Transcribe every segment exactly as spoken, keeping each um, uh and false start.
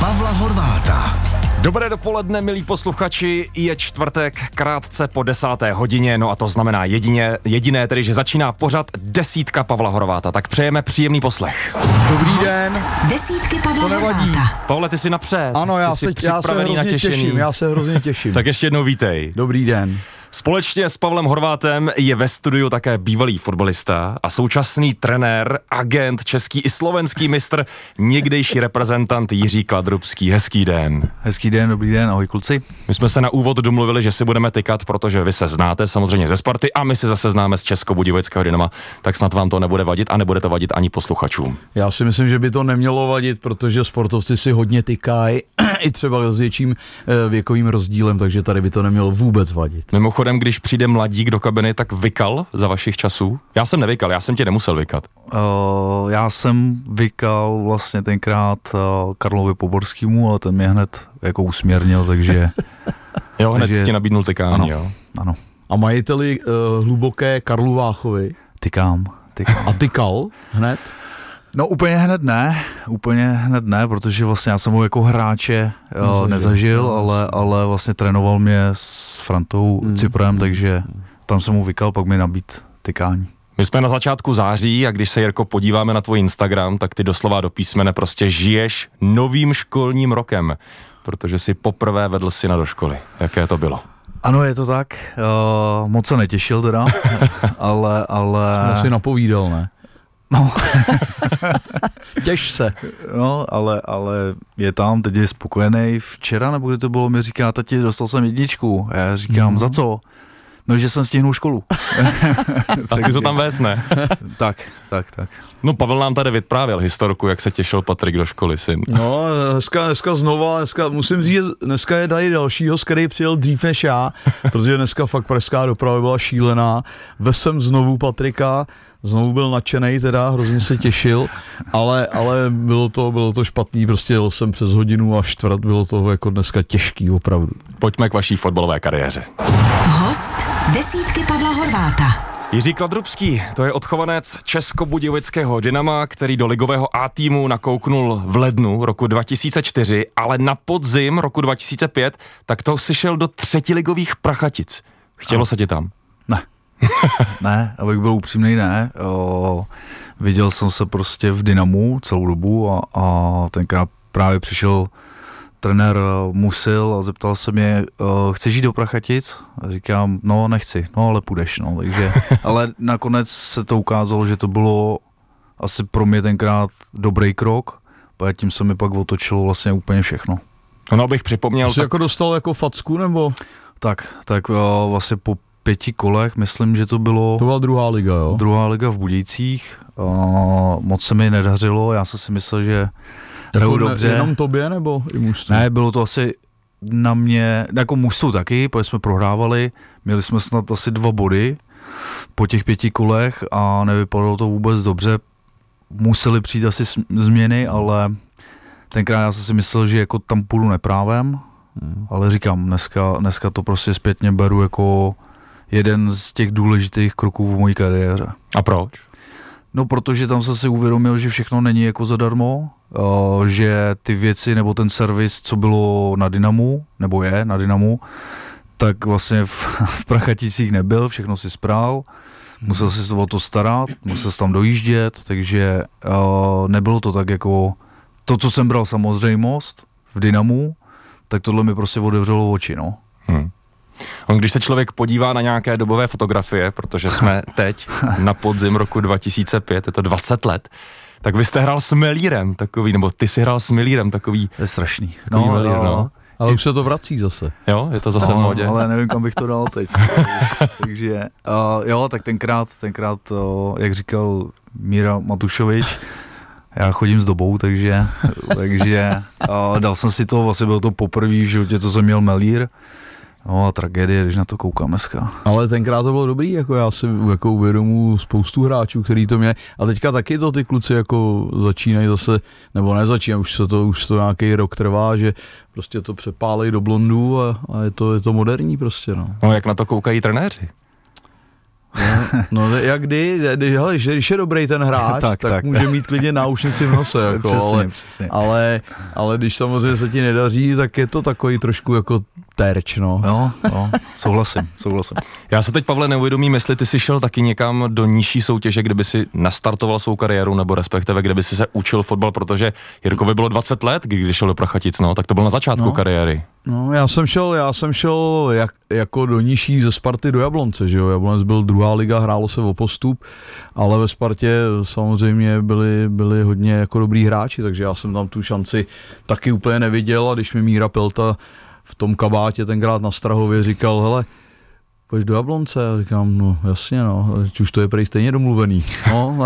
Pavla Horváta. Dobré dopoledne, milí posluchači, je čtvrtek, krátce po desáté hodině, no a to znamená jedině, jediné tedy, že začíná pořad desítka Pavla Horváta, tak přejeme příjemný poslech. Dobrý den. Desítky Pavla Horváta. Pavle, ty jsi napřed, Ano, já ty jsi se, já se hrozně natěšený. těším, já se hrozně těším. Tak ještě jednou vítej. Dobrý den. Společně s Pavlem Horvátem je ve studiu také bývalý fotbalista a současný trenér, agent, český i slovenský mistr, někdejší reprezentant Jiří Kladrubský. Hezký den. Hezký den, dobrý den, ahoj kluci. My jsme se na úvod domluvili, že si budeme tykat, protože vy se znáte samozřejmě ze Sparty a my si zase známe z Českobudějovického Dynama, tak snad vám to nebude vadit a nebude to vadit ani posluchačům. Já si myslím, že by to nemělo vadit, protože sportovci si hodně tykají, i třeba s větším věkovým rozdílem, takže tady by to nemělo vůbec vadit. Mimochodem, když přijde mladík do kabiny, tak vykal za vašich časů? Já jsem nevykal, já jsem tě nemusel vykat. Uh, já jsem vykal vlastně tenkrát uh, Karlovi Poborskému, ale ten mě hned jako usměrnil, takže... jo, hned takže, ti nabídnul tykání, ano, jo. Ano. A majiteli uh, hluboké Karlu Váchovi? Tykám, tykám. A tykal hned? No úplně hned ne, úplně hned ne, protože vlastně já jsem ho jako hráče uh, nezažil, ale, ale vlastně trénoval mě s Frantou hmm. Ciprem, takže tam jsem mu vykal, pak mi nabít tykání. My jsme na začátku září a když se, Jirko, podíváme na tvůj Instagram, tak ty doslova do písmene prostě žiješ novým školním rokem, protože si poprvé vedl syna do školy. Jaké to bylo? Ano, je to tak, uh, moc se netěšil teda, ale... ale... Jsem asi napovídal, ne? No. Těš se. No, ale, ale je tam, teď je spokojený. Včera, nebo kdy to bylo, mi říká, tati, dostal jsem jedničku. A já říkám, mm. za co? No, že jsem stihnul školu. A ty to tam vést, ne? tak, tak, tak. No, Pavel nám tady vyprávěl historku, jak se těšil Patrik do školy, syn. No, dneska, dneska znova, dneska, musím říct, dneska je tady dalšího, z který přijel dřív než já, protože dneska fakt pražská doprava byla šílená. Ves jsem znovu Patrika, znovu byl nadšenej, teda hrozně se těšil, ale, ale bylo to, bylo to špatný, prostě jel jsem přes hodinu a čtvrt, bylo to jako dneska těžký, opravdu. Pojďme k vaší fotbalové kariéře. Host desítky Pavla Horváta. Jiří Kladrubský, to je odchovanec Českobudějovického Dynama, který do ligového A týmu nakouknul v lednu roku dva tisíce čtyři, ale na podzim roku dva tisíce pět, tak to si šel do třetiligových Prachatic. Chtělo a. se ti tam? Ne. Ne, abych byl upřímnej, ne. O, viděl jsem se prostě v Dynamu celou dobu a, a tenkrát právě přišel trenér Musil a zeptal se mě, chceš jít do Prachatic? A říkám, no nechci, no ale půjdeš, no, takže, ale nakonec se to ukázalo, že to bylo asi pro mě tenkrát dobrý krok, a tím se mi pak otočilo vlastně úplně všechno. No, abych připomněl... Jsi tak... jako dostal jako facku, nebo? Tak, tak vlastně po pěti kolech, myslím, že to bylo... To byla druhá liga, jo? Druhá liga v Budějcích, moc se mi nedařilo, já jsem si myslel, že hraju jako dobře. Jenom tobě, nebo i mužstvu? Ne, bylo to asi na mě, jako mužstvu taky, protože jsme prohrávali, měli jsme snad asi dva body po těch pěti kolech a nevypadalo to vůbec dobře. Museli přijít asi změny, ale tenkrát já jsem si myslel, že jako tam půjdu neprávem, hmm. ale říkám, dneska, dneska to prostě zpětně beru jako jeden z těch důležitých kroků v mojí kariéře. A proč? No, protože tam jsem si uvědomil, že všechno není jako zadarmo, uh, že ty věci nebo ten servis, co bylo na Dynamu, nebo je na Dynamu, tak vlastně v, v Prachaticích nebyl, všechno si sprál, musel si o to starat, musel si tam dojíždět, takže uh, nebylo to tak jako to, co jsem bral samozřejmost v Dynamu, tak tohle mi prostě otevřelo oči, no. Hmm. On, když se člověk podívá na nějaké dobové fotografie, protože jsme teď na podzim roku dva tisíce pět, je to dvacet let, tak vy jste hrál s Melírem takový, nebo ty si hrál s Melírem takový. To je strašný. Takový no, Melír, no. no. Ale už se to vrací zase. Jo, je to zase no, v modě. Ale nevím, kam bych to dal teď. Takže uh, jo, tak tenkrát, tenkrát, uh, jak říkal Míra Matušovič, já chodím s dobou, takže, takže uh, dal jsem si to, vlastně bylo to poprvé v životě, co jsem měl Melír. No a tragédie, když na to koukám dneska. Ale tenkrát to bylo dobrý, jako já si jako uvědomuji spoustu hráčů, který to měli. A teďka taky to ty kluci jako začínají zase, nebo nezačínají, už se to, už to nějaký rok trvá, že prostě to přepálej do blondů a, a je, to, je to moderní prostě, no. No, jak na to koukají trenéři? No, no jak kdy, hele, když je dobrý ten hráč, tak, tak, tak může mít klidně náušnici v nose, jako, přesně, ale, přesně. Ale, ale když samozřejmě se ti nedaří, tak je to takový trošku jako terč, no. No, no, souhlasím, souhlasím. Já se teď, Pavle, neuvědomím, jestli ty jsi šel taky někam do nižší soutěže, kde by si nastartoval svou kariéru, nebo respektive kde by si se učil fotbal, protože Jirkovi bylo dvacet let, když šel do Prachatic, no, tak to byl na začátku no. kariéry. No, já jsem šel, já jsem šel jak, jako do nižší ze Sparty do Jablonce, že jo, Jablonec byl druhá liga, hrálo se o postup, ale ve Spartě samozřejmě byli, byli hodně jako dobrý hráči, takže já jsem tam tu šanci taky úplně neviděl a když mi Míra Pelta v tom kabátě tenkrát na Strahově říkal, hele, pojď do Jablonce, já říkám, no jasně, no, už to je prej stejně domluvený, no,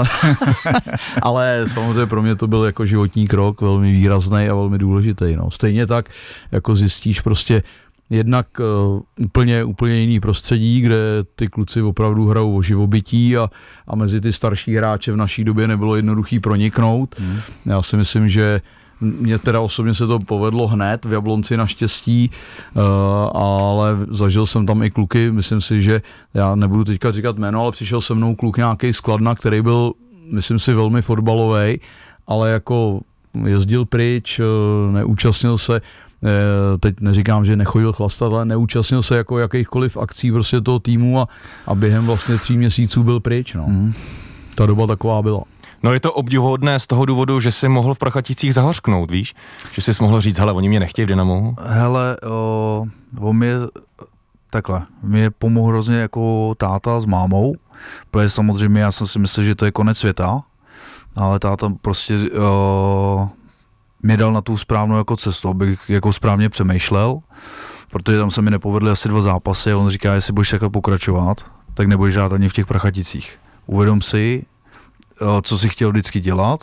ale samozřejmě pro mě to byl jako životní krok, velmi výrazný a velmi důležitý, no, stejně tak, jako zjistíš prostě jednak uh, úplně, úplně jiný prostředí, kde ty kluci opravdu hrajou o živobytí a, a mezi ty starší hráče v naší době nebylo jednoduchý proniknout, hmm. Já si myslím, že mně teda osobně se to povedlo hned v Jablonci naštěstí, uh, ale zažil jsem tam i kluky, myslím si, že já nebudu teďka říkat jméno, ale přišel se mnou kluk nějaký z Kladna, který byl, myslím si, velmi fotbalový, ale jako jezdil pryč, uh, neúčastnil se, uh, teď neříkám, že nechodil chlastat, ale neúčastnil se jako jakýchkoliv akcí prostě toho týmu a, a během vlastně tří měsíců byl pryč. No. Mm. Ta doba taková byla. No je to obdivuhodné z toho důvodu, že jsi mohl v Prachaticích zahořknout, víš? Že jsi mohl říct, hele, oni mě nechtějí v Dynamu. Hele, o, on mě, takhle, mě pomohl hrozně jako táta s mámou, protože samozřejmě já jsem si myslel, že to je konec světa, ale táta prostě o, mě dal na tu správnou jako cestu, abych jako správně přemýšlel, protože tam se mi nepovedly asi dva zápasy a on říká, jestli budeš takhle pokračovat, tak nebudeš žádat ani v těch Prachaticích. Uvědom si, co si chtěl vždycky dělat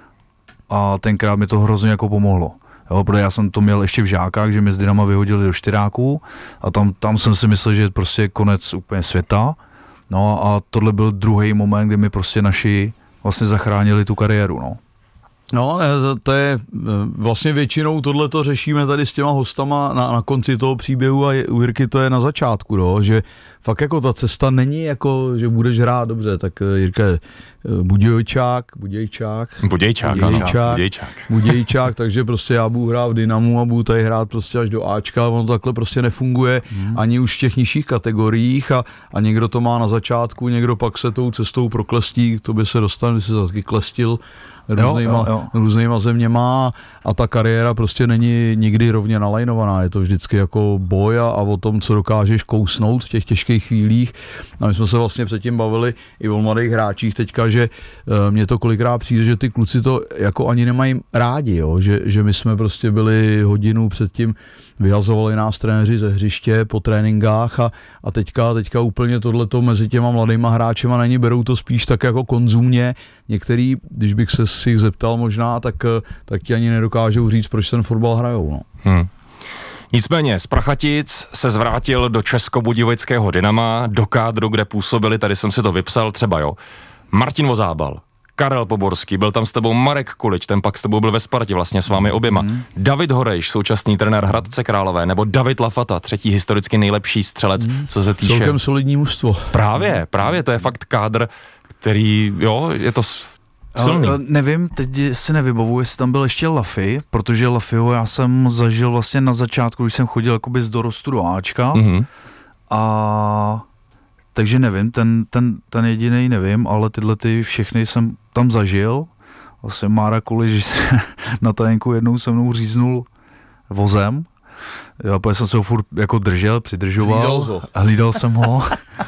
a tenkrát mi to hrozně jako pomohlo. Jo, protože já jsem to měl ještě v žákách, že mě z Dynama vyhodili do čtyráků a tam, tam jsem si myslel, že je prostě konec úplně světa. No a tohle byl druhý moment, kdy mi prostě naši vlastně zachránili tu kariéru, no. No, to je vlastně většinou tohleto řešíme tady s těma hostama na, na konci toho příběhu a je, u Jirky to je na začátku, no, že fakt jako ta cesta není jako, že budeš hrát dobře, tak Jirka je Budějčák, Budějčák, Budějčák, Budějčák, ano, Budějčák. Budějčák, takže prostě já budu hrát v Dynamu a budu tady hrát prostě až do Ačka, ono takhle prostě nefunguje hmm. ani už v těch nižších kategoriích a, a někdo to má na začátku, někdo pak se tou cestou proklestí, to by se dostal, se taky klestil různýma, jo, jo, jo. různýma zeměma a ta kariéra prostě není nikdy rovně nalajnovaná, je to vždycky jako boj a, a o tom, co dokážeš kousnout v těch těžkých chvílích. A my jsme se vlastně předtím bavili i o mladých hráčích teďka, že uh, mně to kolikrát přijde, že ty kluci to jako ani nemají rádi, jo? Že, že my jsme prostě byli hodinu předtím, vyhazovali nás trenéři ze hřiště po tréninkách a, a teďka, teďka úplně tohleto mezi těma mladýma hráčema není, berou to spíš tak jako konzumně. Některý, když bych se si jich zeptal možná, tak, tak ti ani nedokážou říct, proč ten fotbal hrajou. No. Hmm. Nicméně z Prachatic se zvrátil do Českobudějovického Dynama, do kádru, kde působili, tady jsem si to vypsal, třeba jo, Martin Vozábal, Karel Poborský, byl tam s tebou Marek Kulič, ten pak s tebou byl ve Spartě vlastně s vámi oběma. Mm. David Horejš, současný trenér Hradce Králové, nebo David Lafata, třetí historicky nejlepší střelec, mm. co se týče... Celkem solidní mužstvo. Právě, právě, to je fakt kádr, který, jo, je to silný. Ale, nevím, teď si nevybavuji, jestli tam byl ještě Lafy, protože Lafyho já jsem zažil vlastně na začátku, když jsem chodil jakoby z dorostu do Ačka mm-hmm. a... Takže nevím, ten, ten, ten jedinej nevím, ale tyhle ty všechny jsem tam zažil. Vlastně Mára Kulič na tréninku jednou se mnou říznul vozem. Já protože jsem se ho furt jako držel, přidržoval. A hlídal jsem ho.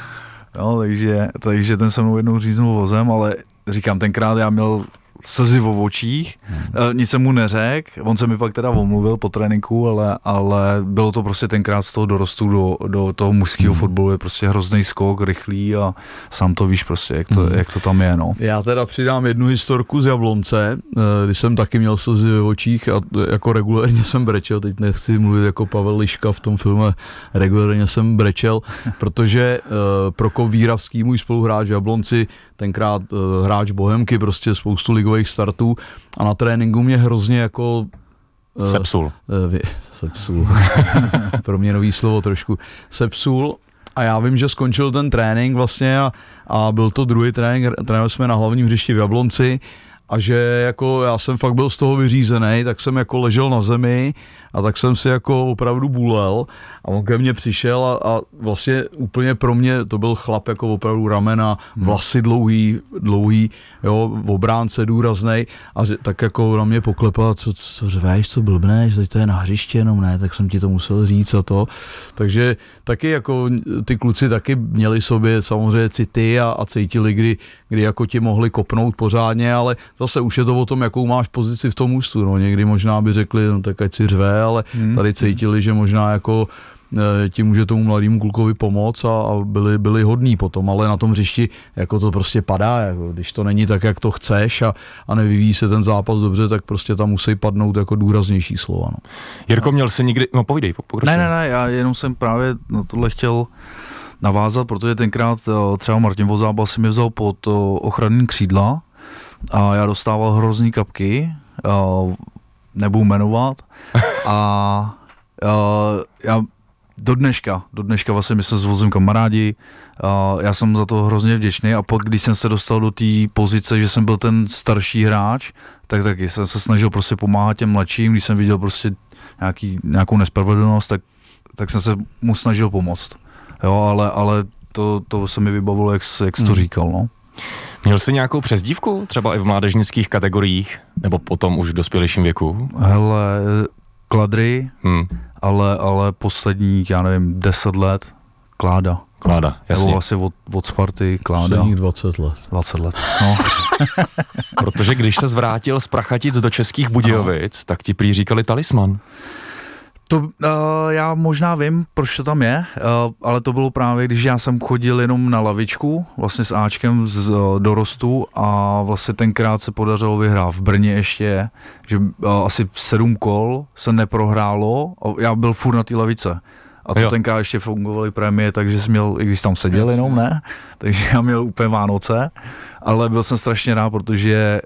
No, takže, takže ten se mnou jednou říznul vozem, ale říkám, tenkrát já měl slzy v očích, hmm. nic jsem mu neřekl, on se mi pak teda omluvil po tréninku, ale, ale bylo to prostě tenkrát z toho dorostu do, do toho mužského hmm. fotbalu je prostě hrozný skok, rychlý a sám to víš prostě, jak to, hmm. jak to tam je, no. Já teda přidám jednu historku z Jablonce, když jsem taky měl slzy v očích a jako regulérně jsem brečel, teď nechci mluvit jako Pavel Liška v tom filmu, regulérně jsem brečel, protože uh, Prokop Víravský, můj spoluhráč v Jablonci, tenkrát uh, hráč Bohemky, prostě spoustu ligových startů a na tréninku mě hrozně jako... Uh, sepsul. Uh, sepsul. Pro mě nový slovo trošku. Sepsul a já vím, že skončil ten trénink vlastně a, a byl to druhý trénink, trénovali jsme na hlavním hřišti v Jablonci a že jako já jsem fakt byl z toho vyřízený, tak jsem jako ležel na zemi a tak jsem si jako opravdu bulel a on ke mně přišel a, a vlastně úplně pro mě to byl chlap jako opravdu ramena, vlasy dlouhý, dlouhý, jo, v obránce důraznej a že, tak jako na mě poklepal, co, co řveš, co blbneš, teď to je na hřiště jenom ne, tak jsem ti to musel říct a to, takže taky jako ty kluci taky měli sobě samozřejmě city a, a cítili, kdy, kdy jako ti mohli kopnout pořádně, ale zase už je to o tom, jakou máš pozici v tom ústu, no někdy možná by řekli, no tak ať si řve, ale hmm. tady cítili, že možná jako ti může tomu mladému klukovi pomoct a, a byli, byli hodní potom, ale na tom hřišti jako to prostě padá, jako, když to není tak, jak to chceš a, a nevyvíjí se ten zápas dobře, tak prostě tam musí padnout jako důraznější slova. No. Jirko, měl jsi někdy, no povídej, pokračuj. Ne, ne, ne, já jenom jsem právě na tohle chtěl navázat, protože tenkrát třeba Martin Vozábal si mě vzal pod ochranný křídla a já dostával hrozný kapky, nebudu jmenovat a, a já do dneška, do dneška vlastně my se s vozem kamarádi, a já jsem za to hrozně vděčný a pak, když jsem se dostal do té pozice, že jsem byl ten starší hráč, tak taky jsem se snažil prostě pomáhat těm mladším, když jsem viděl prostě nějaký, nějakou nespravedlnost, tak, tak jsem se mu snažil pomoct. Jo, ale, ale to, to se mi vybavilo, jak, jak jsi to říkal, no. Měl jsi nějakou přezdívku, třeba i v mládežnických kategoriích, nebo potom už v dospělejším věku? Hele, Kladry, hmm. ale, ale posledních, já nevím, deset let, Kláda. Kláda, jasně. Nebo vlastně od, od Sparty, Kláda. Posledních dvacet let. dvacet let, no. Protože když se zvrátil z Prachatic do Českých Budějovic, tak ti prý říkali talisman. To uh, já možná vím, proč to tam je, uh, ale to bylo právě, když já jsem chodil jenom na lavičku, vlastně s Ačkem z uh, dorostu a vlastně tenkrát se podařilo vyhrát v Brně ještě, že uh, asi sedm kol se neprohrálo a já byl furt na té lavice. A to jo. Tenkrát ještě fungovaly prémie, takže jsi měl, i když tam seděl jenom, ne? Takže já měl úplně Vánoce, ale byl jsem strašně rád, protože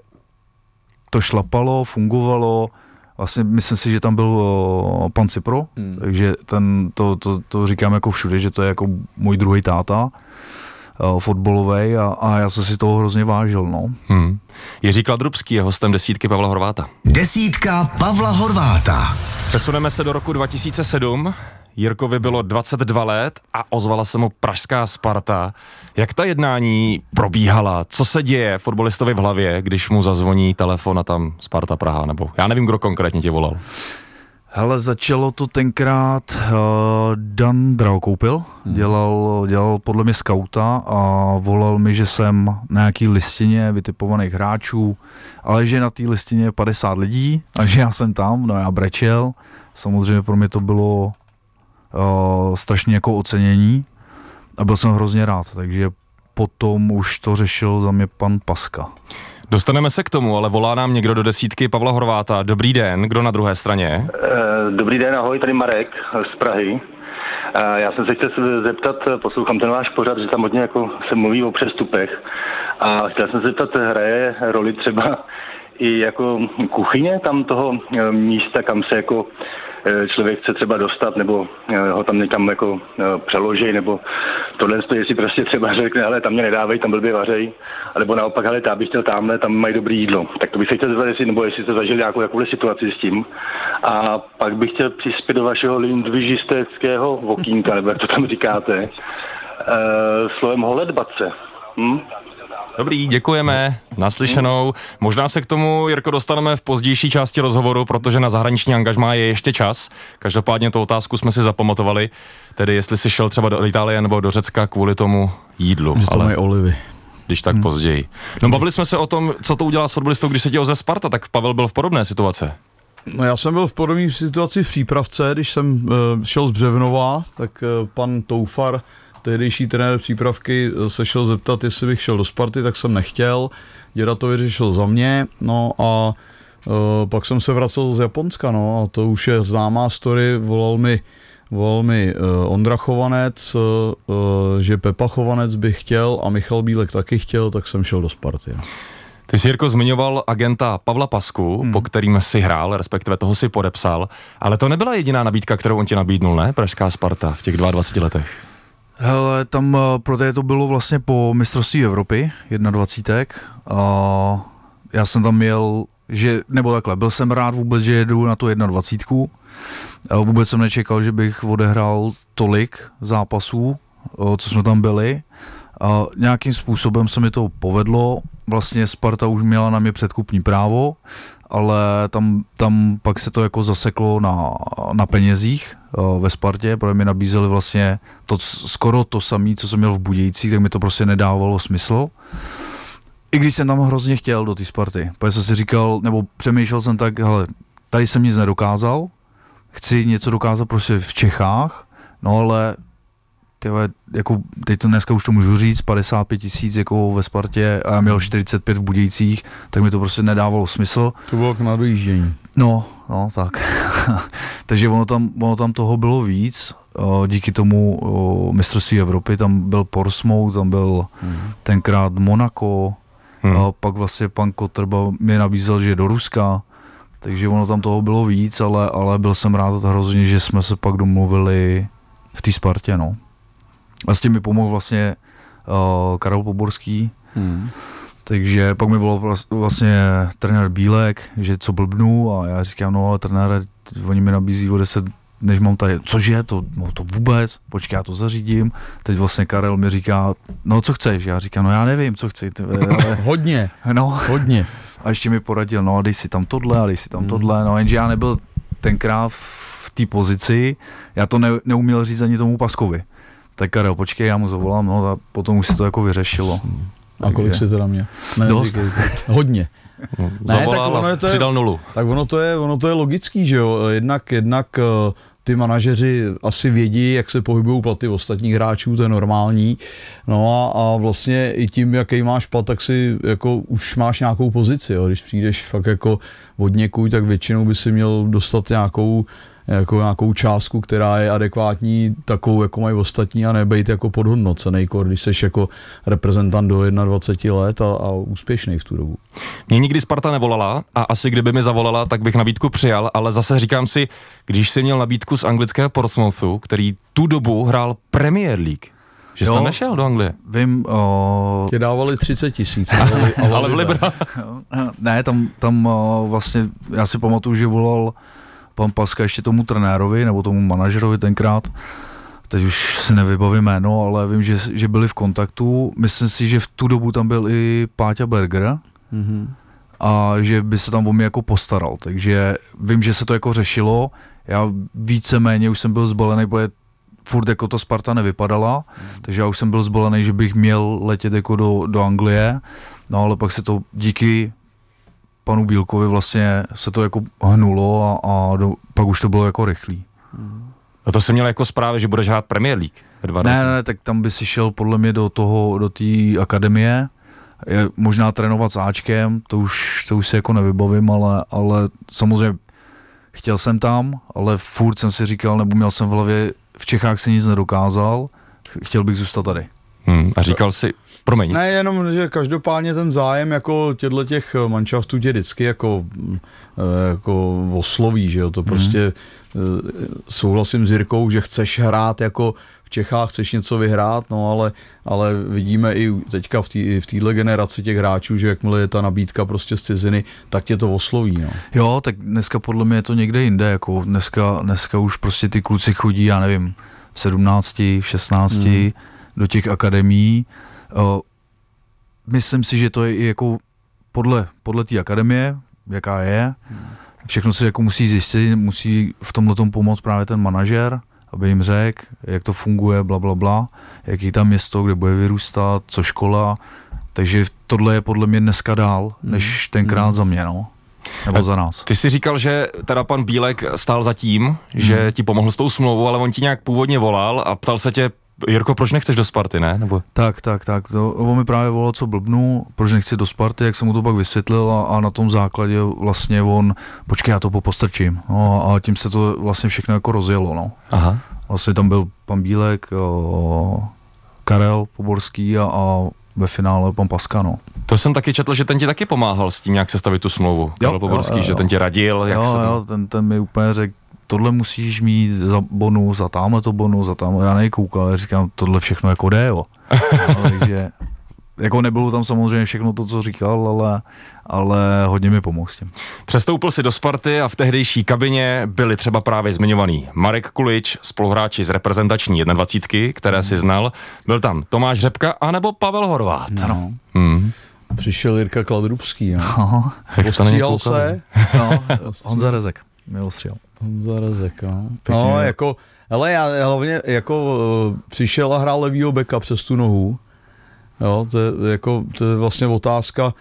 to šlapalo, fungovalo. Vlastně myslím si, že tam byl o, pan Cipro, hmm. takže ten, to, to, to říkám jako všude, že to je jako můj druhý táta, o, fotbalovej a, a já jsem si toho hrozně vážil, no. Hmm. Jiří Kladrubský je hostem desítky Pavla Horváta. Desítka Pavla Horváta. Přesuneme se do roku dva tisíce sedm. Jirkovi bylo dvacet dva let a ozvala se mu pražská Sparta. Jak ta jednání probíhala? Co se děje fotbalistovi v hlavě, když mu zazvoní telefon a tam Sparta Praha? Nebo já nevím, kdo konkrétně tě volal. Hele, začalo to tenkrát, uh, Dan Drahokoupil, hmm. dělal, dělal podle mě skauta a volal mi, že jsem na nějaký listině vytipovaných hráčů, ale že na té listině je padesát lidí a že já jsem tam, no já brečel. Samozřejmě pro mě to bylo Uh, strašně jako ocenění a byl jsem hrozně rád, takže potom už to řešil za mě pan Paska. Dostaneme se k tomu, ale volá nám někdo do desítky Pavla Horváta. Dobrý den, kdo na druhé straně? Dobrý den, ahoj, tady Marek z Prahy. Já jsem se chtěl zeptat, poslouchám ten váš pořad, že tam hodně jako se mluví o přestupech a chtěl jsem se zeptat, hraje roli třeba i jako kuchyně tam toho místa, kam se jako člověk chce třeba dostat, nebo ho tam někam jako přeloží, nebo tohle, jestli prostě třeba řekne, ale tam mě nedávej, tam blbě vařej, alebo naopak, ale já bych chtěl tamhle, tam mají dobrý jídlo. Tak to bych se chtěl zeptat, jestli, nebo jestli jste zažili nějakou jakoule situaci s tím. A pak bych chtěl přispět do vašeho lingvistického okýnka, nebo jak to tam říkáte, uh, slovem holedbace. Hm? Dobrý, děkujeme, naslyšenou. Možná se k tomu, Jirko, dostaneme v pozdější části rozhovoru, protože na zahraniční angažmá je ještě čas. Každopádně tu otázku jsme si zapamatovali, tedy jestli jsi šel třeba do Itálie nebo do Řecka kvůli tomu jídlu. Že to ale mají olivy. Když tak hmm. později. No bavili jsme se o tom, co to udělá s fotbalistou, když se ti ozve Sparta, tak Pavel byl v podobné situaci. No já jsem byl v podobné situaci v přípravce, když jsem uh, šel z Břevnova, tak uh, pan Toufar, tehdejší trenér přípravky, se šel zeptat, jestli bych šel do Sparty, tak jsem nechtěl. Děda to vyřešil za mě, no a uh, pak jsem se vracel z Japonska, no a to už je známá story, volal mi, volal mi uh, Ondra Chovanec, uh, že Pepa Chovanec by chtěl a Michal Bílek taky chtěl, tak jsem šel do Sparty. No. Ty jsi, Jirko, zmiňoval agenta Pavla Pasku, hmm. po kterým si hrál, respektive toho si podepsal, ale to nebyla jediná nabídka, kterou on ti nabídnul, ne? Pražská Sparta v těch dvaceti dvou letech. Hele, tam pro té to bylo vlastně po mistrovství Evropy, dvacet jedna. Uh, já jsem tam jel, že, nebo takhle, byl jsem rád vůbec, že jedu na tu dvacet jedna. Uh, vůbec jsem nečekal, že bych odehrál tolik zápasů, uh, co jsme tam byli. Uh, nějakým způsobem se mi to povedlo, vlastně Sparta už měla na mě předkupní právo, ale tam, tam pak se to jako zaseklo na, na penězích uh, ve Spartě, protože mi nabízeli vlastně to, skoro to samé, co jsem měl v Budějcích, tak mi to prostě nedávalo smysl. I když jsem tam hrozně chtěl do té Sparty, protože jsem si říkal, nebo přemýšlel jsem tak, hele, tady jsem nic nedokázal, chci něco dokázat prostě v Čechách, no ale tyhle, jako teď to dneska už to můžu říct, padesát pět tisíc jako ve Spartě a já měl čtyřicet pět v Budějcích, tak mi to prostě nedávalo smysl. To bylo k na dojíždění. No, no tak. Takže ono tam, ono tam toho bylo víc, díky tomu mistrovství Evropy, tam byl Portsmouth, tam byl hmm. tenkrát Monaco, hmm. a pak vlastně pan Kotrba mě nabízel, že do Ruska, takže ono tam toho bylo víc, ale, ale byl jsem rád hrozně, že jsme se pak domluvili v té Spartě, no. A s tím mi pomohl vlastně uh, Karel Poborský, hmm. takže pak mi volal vlastně trenér Bílek, že co blbnu a já říkám, no ale trenére, oni mi nabízí o deset, než mám tady, cože, to, no to vůbec, počkej, já to zařídím. Teď vlastně Karel mi říká, no co chceš, já říkám, no já nevím, co chci. Ty, ale... hodně, no. hodně. A ještě mi poradil, no a dej si tam tohle, a dej si tam hmm. tohle, no jenže já nebyl tenkrát v té pozici, já to ne, neuměl říct ani tomu Paskovi. Tak Karel, počkej, já mu zavolám, no a potom už se to jako vyřešilo. A kolik si teda mě? Ne, Dost. Hodně. No, zavolal a přidal nulu. Tak ono to je, ono to je logický, že jo, jednak, jednak ty manažeři asi vědí, jak se pohybují platy ostatních hráčů, to je normální, no a, a vlastně i tím, jaký máš plat, tak si jako už máš nějakou pozici, jo. Když přijdeš fakt jako od někud, tak většinou by si měl dostat nějakou jako nějakou částku, která je adekvátní takovou, jako mají ostatní a nebejt jako podhodnocený, když jsi jako reprezentant do dvacet jedna let a, a úspěšný v tu dobu. Mě nikdy Sparta nevolala a asi kdyby mi zavolala, tak bych nabídku přijal, ale zase říkám si, když jsi měl nabídku z anglického Portsmouthu, který tu dobu hrál Premier League, že jsi tam nešel do Anglie? Vím, o... Tě dávali třicet tisíc. Ale v Libra. Ne, tam, tam vlastně, já si pamatuju, že volal pan Paska ještě tomu trenérovi, nebo tomu manažerovi tenkrát, teď už si nevybavím jméno, ale vím, že, že byli v kontaktu. Myslím si, že v tu dobu tam byl i Páťa Berger mm-hmm. a že by se tam o mě jako postaral, takže vím, že se to jako řešilo. Já víceméně už jsem byl zbalený, protože furt jako ta Sparta nevypadala, mm. takže já už jsem byl zbalený, že bych měl letět jako do, do Anglie, no ale pak se to díky panu Bílkovi vlastně se to jako hnulo a, a do, pak už to bylo jako rychlý. A to jsi měl jako zprávy, že budeš hrát Premier League? Ne, ne, tak tam by si šel podle mě do toho, do té akademie, je, možná trénovat s Ačkem, to už, to už si jako nevybavím, ale, ale samozřejmě chtěl jsem tam, ale furt jsem si říkal, nebo měl jsem v hlavě, v Čechách si nic nedokázal, chtěl bych zůstat tady. Hmm, a říkal si, promiň. Ne, jenom, že každopádně ten zájem jako těchto těch manšaftů tě vždycky jako, jako osloví, že jo, to prostě hmm. souhlasím s Jirkou, že chceš hrát jako v Čechách, chceš něco vyhrát, no ale, ale vidíme i teďka v té v téhle generaci těch hráčů, že jakmile je ta nabídka prostě z ciziny, tak tě to osloví, no. Jo, tak dneska podle mě je to někde jinde, jako dneska, dneska už prostě ty kluci chodí, já nevím, v sedmnácti, v šestnácti, hmm. do těch akademií. Uh, myslím si, že to je i jako podle, podle té akademie, jaká je. Všechno se jako musí zjistit, musí v tomhletom pomoct právě ten manažer, aby jim řekl, jak to funguje, bla, bla, bla, jaký tam město, kde bude vyrůstat, co škola. Takže tohle je podle mě dneska dál, než tenkrát hmm. za mě, no. Nebo za nás. Ty jsi říkal, že teda pan Bílek stál za tím, hmm. že ti pomohl s tou smlouvou, ale on ti nějak původně volal a ptal se tě, Jirko, proč nechceš do Sparty, ne? Nebo... Tak, tak, tak. To, on mi právě volal, co blbnu, proč nechci do Sparty, jak jsem mu to pak vysvětlil a, a na tom základě vlastně on, počkej, já to popostrčím. No, a tím se to vlastně všechno jako rozjelo, no. Aha. Vlastně tam byl pan Bílek, o, Karel Poborský a, a ve finále pan Paska, no. To jsem taky četl, že ten ti taky pomáhal s tím, jak sestavit tu smlouvu. Karel Poborský, jo, jo, jo. Že ten ti radil, jak jo, se... Jo, ten, ten mi úplně řekl, tohle musíš mít za bonus, za tamhle to bonus, za tamhle, já nejkoukal, ale říkám, tohle všechno jako jde, jo. No, takže jako nebylo tam samozřejmě všechno to, co říkal, ale, ale hodně mi pomohl s tím. Přestoupil si do Sparty a v tehdejší kabině byli třeba právě zmiňovaný Marek Kulič, spoluhráči z reprezentační jednadvacítky, které si znal. Byl tam Tomáš Řepka anebo Pavel Horváth. No. Hmm. Přišel Jirka Kladrubský, no. No, Ostříhal se. No, Honza Rezek mě ostříhal. Honza Rezek, no. No, jako, ale já hlavně jako přišel a hrál levýho beka přes tu nohu. Jo, to je, jako, to je vlastně otázka,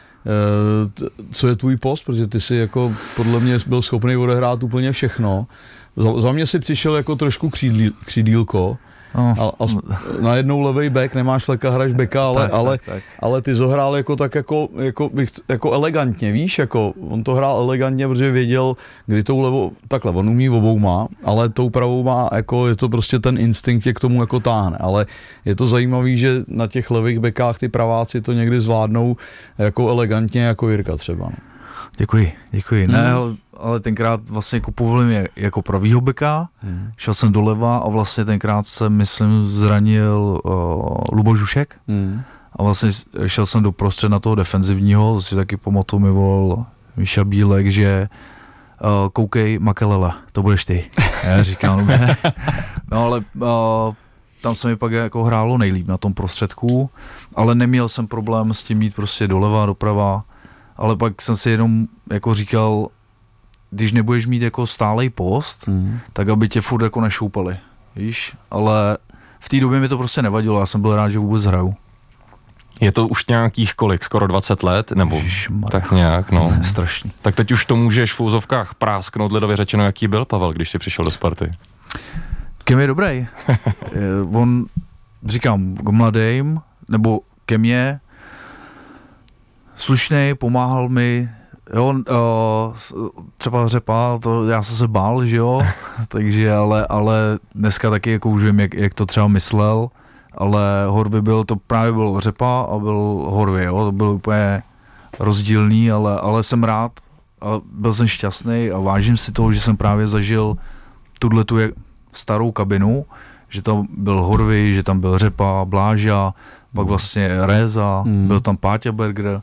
co je tvůj post, protože ty si jako podle mě byl schopný odehrát úplně všechno. Za, za mě si přišel jako trošku křídlí, křídílko, no. a, a najednou levej back, nemáš fleka, hraješ beka, ale, tak, ale, tak, tak. ale ty zohrál jako tak jako, jako, jako elegantně, víš, jako on to hrál elegantně, protože věděl, kdy tou levou, takhle, on umí obouma, ale tou pravou má, jako je to prostě ten instinkt tě k tomu jako táhne, ale je to zajímavý, že na těch levých bekách ty praváci to někdy zvládnou jako elegantně, jako Jirka třeba. No. Děkuji, děkuji. Hmm. Ne, ale, ale tenkrát vlastně kupovali mě jako pravýho beka, hmm. šel jsem doleva a vlastně tenkrát jsem, myslím, zranil uh, Luboš Žušek hmm. a vlastně šel jsem doprostřed na toho defenzivního, to si taky pamatuju, mi volal Míša Bílek, že uh, koukej Makelele, to budeš ty. Já říkám, dobře. No ale uh, tam se mi pak jako hrálo nejlíp na tom prostředku, ale neměl jsem problém s tím jít prostě doleva, doprava. Ale pak jsem si jenom jako říkal, když nebudeš mít jako stálej post, mm. tak aby tě furt jako nešoupali, víš, ale v té době mi to prostě nevadilo, já jsem byl rád, že vůbec hraju. Je to už nějakých kolik, skoro dvacet let, nebo Ježišmarja. Tak nějak, no. Strašný. Tak teď už to můžeš v úzovkách prásknout, lidově řečeno, jaký byl Pavel, když jsi přišel do Sparty. Kem je dobrý. On, říkám, k mladým, nebo ke mně, slušnej, pomáhal mi, jo, uh, třeba Řepa, to já jsem se bál, že jo, takže, ale, ale dneska taky jako už vím, jak, jak to třeba myslel, ale Horvy byl, to právě byl Řepa a byl Horvy, jo, to byl úplně rozdílný, ale, ale jsem rád a byl jsem šťastný a vážím si toho, že jsem právě zažil tuhletu starou kabinu, že tam byl Horvy, že tam byl Řepa, Bláža, pak vlastně Réza, mm. byl tam Páťa Berger,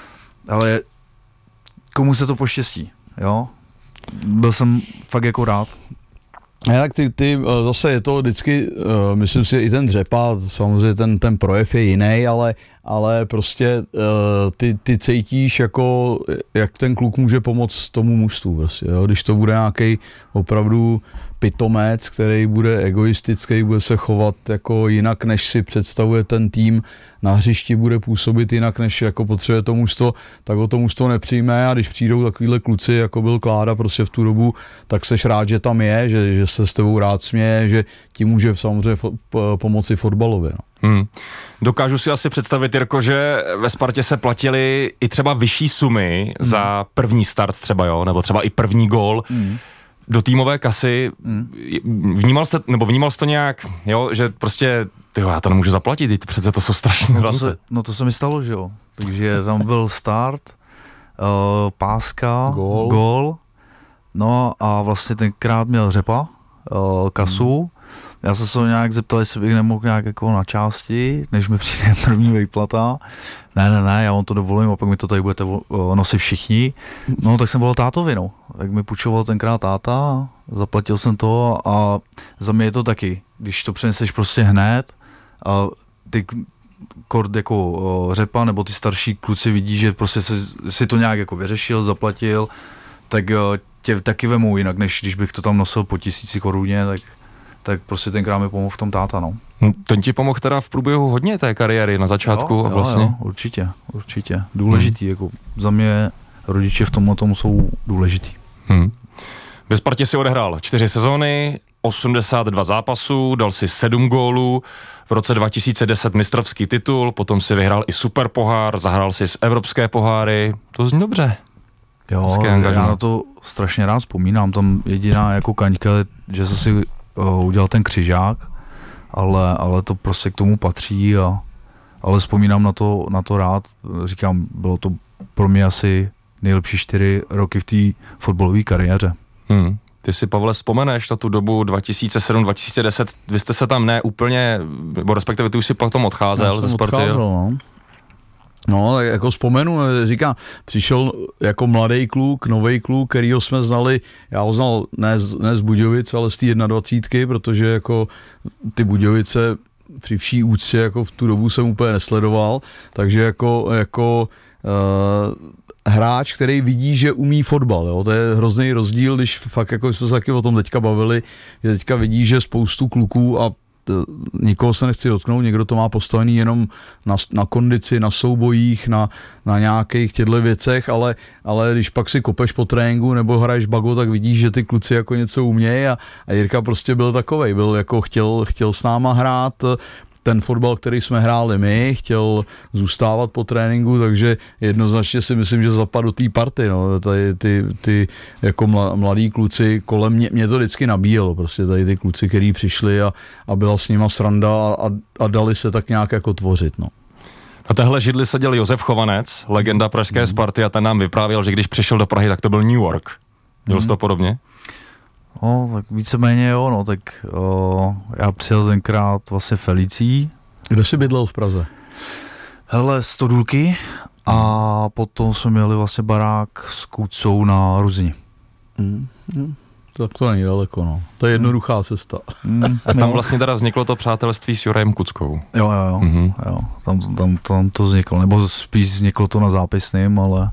ale komu se to poštěstí, jo? Byl jsem fakt jako rád. A tak ty, ty, zase je to vždycky, myslím si, i ten Dřepa, samozřejmě ten, ten projev je jiný, ale, ale prostě ty, ty cítíš, jako, jak ten kluk může pomoct tomu mužstvu, prostě, jo? Když to bude nějaký opravdu pitomec, který bude egoistický, bude se chovat jako jinak, než si představuje ten tým, na hřišti bude působit jinak, než jako potřebuje to mužstvo, tak ho to mužstvo nepřijme a když přijdou takovýhle kluci, jako byl Kláda prostě v tu dobu, tak seš rád, že tam je, že, že se s tebou rád směje, že ti může samozřejmě fo- pomoci fotbalově. No. Hmm. Dokážu si asi představit, Jirko, že ve Spartě se platily i třeba vyšší sumy hmm. za první start třeba, jo, nebo třeba i první gól. Hmm. Do týmové kasy, vnímal jste, nebo vnímal jste to nějak, jo, že prostě, tyjo, já to nemůžu zaplatit, teď přece to jsou strašné no rance. No to se mi stalo, že jo, takže tam byl start, uh, páska, gól. gól, no a vlastně tenkrát měl Řepa, uh, kasu, hmm. Já jsem se ho nějak zeptal, jestli bych nemohl nějak jako na části, než mi přijde první výplata. Ne, ne, ne, já vám to dovolím a pak mi to tady budete nosit všichni. No tak jsem volal tátovi, no. Tak mi půjčoval tenkrát táta, zaplatil jsem to a za mě je to taky, když to přineseš prostě hned a ty kort jako Řepa nebo ty starší kluci vidí, že prostě si, si to nějak jako vyřešil, zaplatil, tak tě taky vemou jinak, než když bych to tam nosil po tisíci koruně, tak tak prostě tenkrát mi pomohl v tom táta, no. Ten ti pomohl teda v průběhu hodně té kariéry na začátku jo, a vlastně. Jo, určitě, určitě. Důležitý, hmm. jako za mě rodiče v tomhle tomu jsou důležitý. Hmm. Ve Spartě si odehrál čtyři sezóny, osmdesát dva zápasů, dal si sedm gólů, v roce dva tisíce deset mistrovský titul, potom si vyhrál i superpohár, zahrál si z evropské poháry, to zní dobře. Jo, já na to strašně rád vzpomínám, tam jediná jako kaňka, že jsem si uh, udělal ten křižák, ale, ale to prostě k tomu patří, a, ale vzpomínám na to, na to rád, říkám, bylo to pro mě asi nejlepší čtyři roky v té fotbalové kariéře. Hmm. Ty si, Pavle, vzpomeneš na tu dobu dva tisíce sedm dva tisíce deset, vy jste se tam ne úplně, nebo respektive ty už si potom odcházel ze Sparty. Odcházel, no. No, tak jako vzpomenu, říkám, přišel jako mladý kluk, nový kluk, kterýho jsme znali, já ho znal ne z, ne z Budějovic, ale z té jednadvacítky, protože jako ty Budějovice při vší úctě jako v tu dobu jsem úplně nesledoval, takže jako, jako uh, hráč, který vidí, že umí fotbal, jo? To je hrozný rozdíl, když fakt, jako jsme se taky o tom teďka bavili, že teďka vidí, že spoustu kluků a nikoho se nechci dotknout, někdo to má postavený jenom na, na kondici, na soubojích, na, na nějakých těchto věcech, ale, ale když pak si kopeš po tréninku nebo hraješ bago, tak vidíš, že ty kluci jako něco umějí a, a Jirka prostě byl takovej, byl jako chtěl, chtěl s náma hrát ten fotbal, který jsme hráli my, chtěl zůstávat po tréninku, takže jednoznačně si myslím, že zapadl do té party, no, tady ty, ty jako mladí kluci kolem mě, mě to vždycky nabíjelo, prostě tady ty kluci, kteří přišli a, a byla s nima sranda a, a, a dali se tak nějak jako tvořit, no. Na téhle židli seděl Josef Chovanec, legenda pražské Sparty, a ten nám vyprávěl, že když přišel do Prahy, tak to byl New York. Měl jsi to podobně? No, tak víceméně jo, no, tak o, já přijel tenkrát vlastně Felicí. Kde jsi bydlel v Praze? Hele, Stodůlky a potom jsme měli vlastně barák s Kucou na Ruzini. Mm. Mm. Tak to není daleko, no. To je jednoduchá cesta. Mm. A tam vlastně teda vzniklo to přátelství s Jurajem Kuckou. Jo, jo, jo. Mm-hmm. jo. Tam, tam, tam to vzniklo, nebo spíš vzniklo to na zápisným, ale...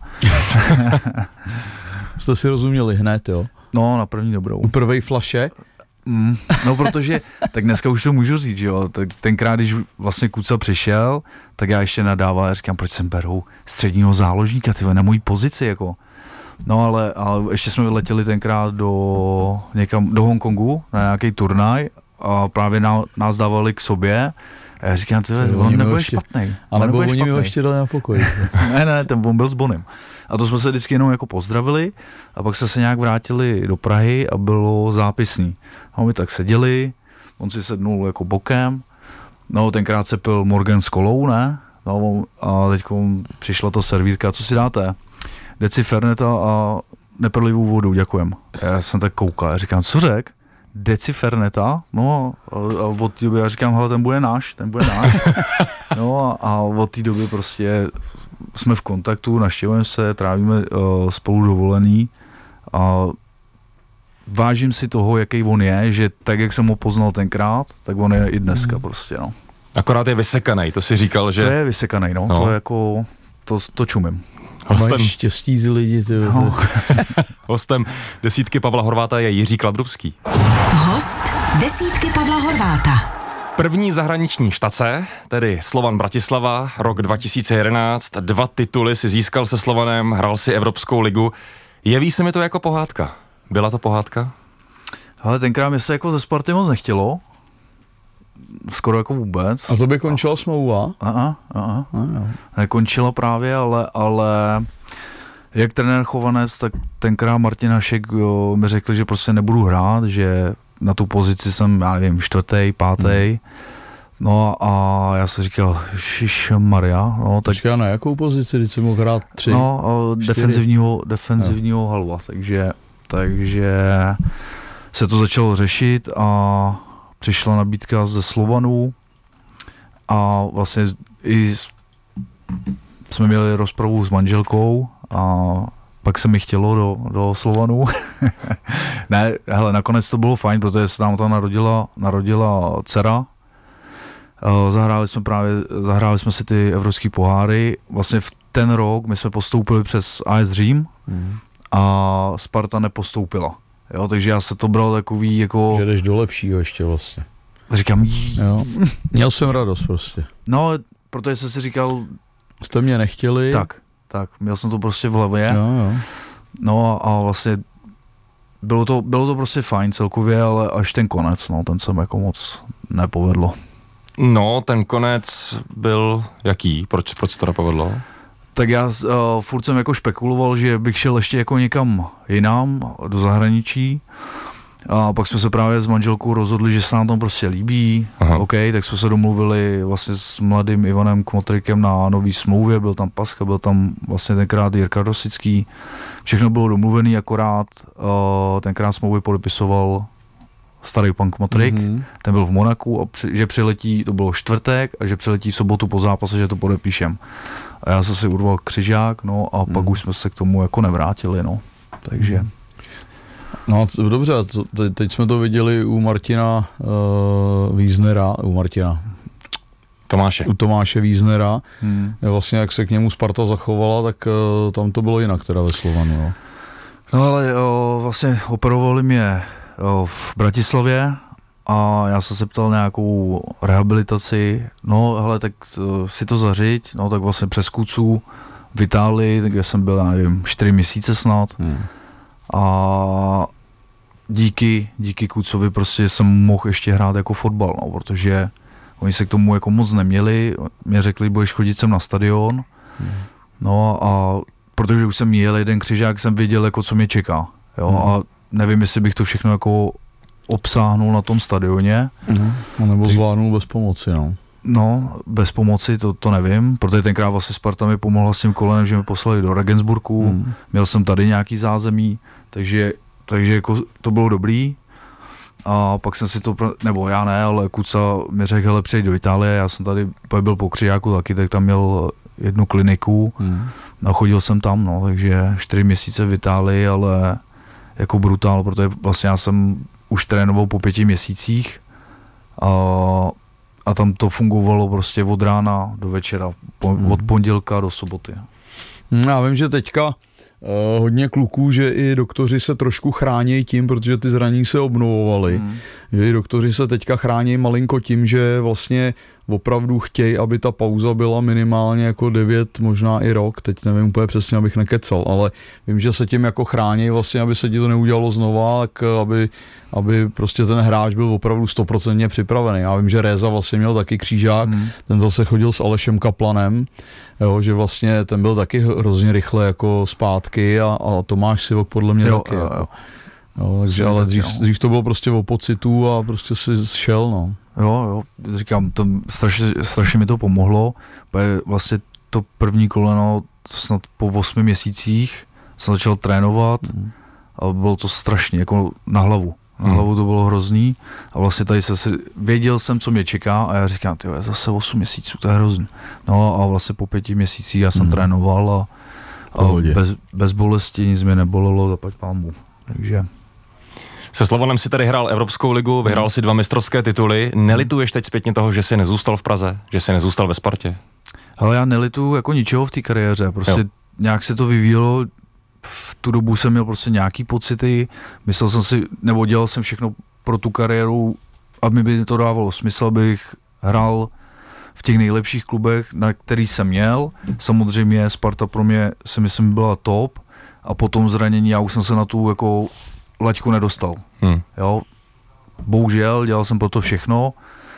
Jste si rozuměli hned, jo? No, na první dobrou. U prvej flaše? Mm, no, protože, tak dneska už to můžu říct, že jo, tak tenkrát, když vlastně Kuca přišel, tak já ještě nadával a říkám, proč sem berou středního záložníka, tyhle, na mojí pozici, jako. No, ale, ale ještě jsme vyletěli tenkrát do někam, do Hongkongu, na nějaký turnaj a právě ná, nás dávali k sobě. A já říkám, tyhle, on nebude ještě, špatnej. A nebo oni mi ho ještě dali na pokoj. ne, ne, ten on byl s Bonem. A to jsme se vždycky jenom jako pozdravili a pak jsme se nějak vrátili do Prahy a bylo zápisný. A my tak seděli, on si sednul jako bokem, no tenkrát se pil Morgan s kolou, ne? No, a teď přišla ta servírka, co si dáte? Deci Ferneta a neprlivou vodu, děkujem. Já jsem tak koukal, já říkám, co řek? Deci Ferneta, no a, a od té doby já říkám, hele, ten bude náš, ten bude náš. No a, a od té doby prostě jsme v kontaktu, navštěvujeme se, trávíme uh, spolu dovolený a vážím si toho, jaký on je, že tak, jak jsem ho poznal tenkrát, tak on je i dneska prostě, no. Akorát je vysekanej, to si říkal, že... To je vysekanej, no, no. To je jako, to, to čumím. Hostem... Mají štěstí ty lidi, ty no. Hostem desítky Pavla Horváta je Jiří Kladrubský. Host desítky Pavla Horváta. První zahraniční štace, tedy Slovan Bratislava, rok dva tisíce jedenáct, dva tituly si získal se Slovanem, hrál si Evropskou ligu. Jeví se mi to jako pohádka? Byla to pohádka? Ale tenkrát mi se jako ze Sparty moc nechtělo. Skoro jako vůbec. A to by končila smlouva? Aha, aha. Nekončila právě, ale, ale jak trenér Chovanec, tak tenkrát Martin Hašek jo, mi řekl, že prostě nebudu hrát, že na tu pozici jsem, já nevím, čtvrtý, pátý. Hmm. No a já jsem říkal, šišmaria. No, tak... Počkej, na jakou pozici, když jsem mohl hrát tři? No, defenzivního, defenzivního no. halva, takže, takže se to začalo řešit a přišla nabídka ze Slovanů a vlastně i jsme měli rozpravu s manželkou a pak se mi chtělo do, do Slovanů. Ne, hele, nakonec to bylo fajn, protože se tam tam narodila, narodila dcera. Zahráli jsme právě, zahráli jsme si ty evropské poháry. Vlastně v ten rok my jsme postoupili přes A S Řím mm. a Sparta nepostoupila. Jo, takže já se to bral takový jako... Že jdeš do lepšího ještě vlastně. Říkám, jo. Měl jsem radost prostě. No, protože jsem si říkal... Jste mě nechtěli. Tak, tak, měl jsem to prostě v hlavě. Jo, jo. No a vlastně bylo to, bylo to prostě fajn celkově, ale až ten konec, no, ten jsem jako moc nepovedlo. No, ten konec byl jaký? Proč, proč se to nepovedlo? Tak já uh, furt jsem jako špekuloval, že bych šel ještě jako někam jinam, do zahraničí. A pak jsme se právě s manželkou rozhodli, že se nám tam prostě líbí. Aha. OK, tak jsme se domluvili vlastně s mladým Ivanem Kmotrikem na nový smlouvě, byl tam Paska, byl tam vlastně tenkrát Jirka Rosický. Všechno bylo domluvený, akorát uh, tenkrát smlouvy podepisoval starý pan Kmotrik, mm-hmm. ten byl v Monaku a při, že přiletí, to bylo čtvrtek a že přiletí sobotu po zápase, že to podepíšem. A já jsem si urval křižák, no a mm. pak už jsme se k tomu jako nevrátili, no. Takže... Mm. No dobře, te, teď jsme to viděli u Martina uh, Wiesnera, u Martina. Tomáše. U Tomáše Wiesnera. Hmm. Vlastně jak se k němu Sparta zachovala, tak uh, tam to bylo jinak teda ve Slovanu. No, no ale o, vlastně operovali mě o, v Bratislavě a já jsem se ptal nějakou rehabilitaci, no hele, tak uh, si to zařiď, no tak vlastně přes Kucu v Itálii, kde jsem byl, nevím, čtyři měsíce snad. Hmm. A díky, díky Kucovi prostě jsem mohl ještě hrát jako fotbal, no, protože oni se k tomu jako moc neměli, mě řekli, budeš chodit sem na stadion, hmm. no a protože už jsem jel jeden křižák, jsem věděl, jako co mě čeká, jo, hmm. a nevím, jestli bych to všechno jako obsáhnul na tom stadioně. Hmm. No, nebo zvládnul bez pomoci, no. No, bez pomoci, to, to nevím, protože tenkrát vlastně Sparta mi pomohla s tím kolenem, že mi poslali do Regensburgu, hmm. měl jsem tady nějaký zázemí, takže, takže jako to bylo dobrý. A pak jsem si to, nebo já ne, ale Kuca mi řekl, hele, přejď do Itálie, já jsem tady byl po křižáku taky, tak tam měl jednu kliniku hmm. a chodil jsem tam, no, takže čtyři měsíce v Itálii, ale jako brutál, protože vlastně já jsem už trénoval po pěti měsících a A tam to fungovalo prostě od rána do večera, po, hmm. od pondělka do soboty. Já vím, že teďka uh, hodně kluků, že i doktoři se trošku chrání tím, protože ty zranění se obnovovaly, hmm. že i doktoři se teďka chrání malinko tím, že vlastně opravdu chtějí, aby ta pauza byla minimálně jako devět, možná i rok, teď nevím úplně přesně, abych nekecal, ale vím, že se tím jako chrání vlastně, aby se ti to neudělalo znova, tak aby, aby prostě ten hráč byl opravdu stoprocentně připravený. Já vím, že Réza vlastně měl taky křížák, hmm. ten zase chodil s Alešem Kaplanem, jo, že vlastně ten byl taky hrozně rychle jako zpátky a, a Tomáš Sivok podle mě jo, taky. Jo, jako. jo. Jo, takže, ale dřív, dřív to bylo prostě o pocitu a prostě si šel, no. Jo, jo, říkám, to strašně, strašně mi to pomohlo, protože vlastně to první koleno snad po osmi měsících jsem začal trénovat mm. a bylo to strašně, jako na hlavu. Na mm. hlavu to bylo hrozný a vlastně tady se si, věděl jsem, co mě čeká a já říkám, tyjo, zase osm měsíců, to je hrozný. No a vlastně po pěti měsících já jsem mm. trénoval a, a bez, bez bolesti nic mě nebolelo, zaplať pánbu. Takže... Se Slovanem si tady hrál Evropskou ligu, vyhrál si dva mistrovské tituly. Nelituješ teď zpětně toho, že jsi nezůstal v Praze, že jsi nezůstal ve Spartě? Ale já nelituju jako ničeho v té kariéře, prostě jo. Nějak se to vyvíjelo, v tu dobu jsem měl prostě nějaký pocity, myslel jsem si, nebo dělal jsem všechno pro tu kariéru, aby mi to dávalo smysl, abych hrál v těch nejlepších klubech, na který jsem měl. Samozřejmě Sparta pro mě si myslím byla top a potom zranění já už jsem se na tu jako laťku nedostal. Hmm. Jo? Bohužel, dělal jsem pro to všechno,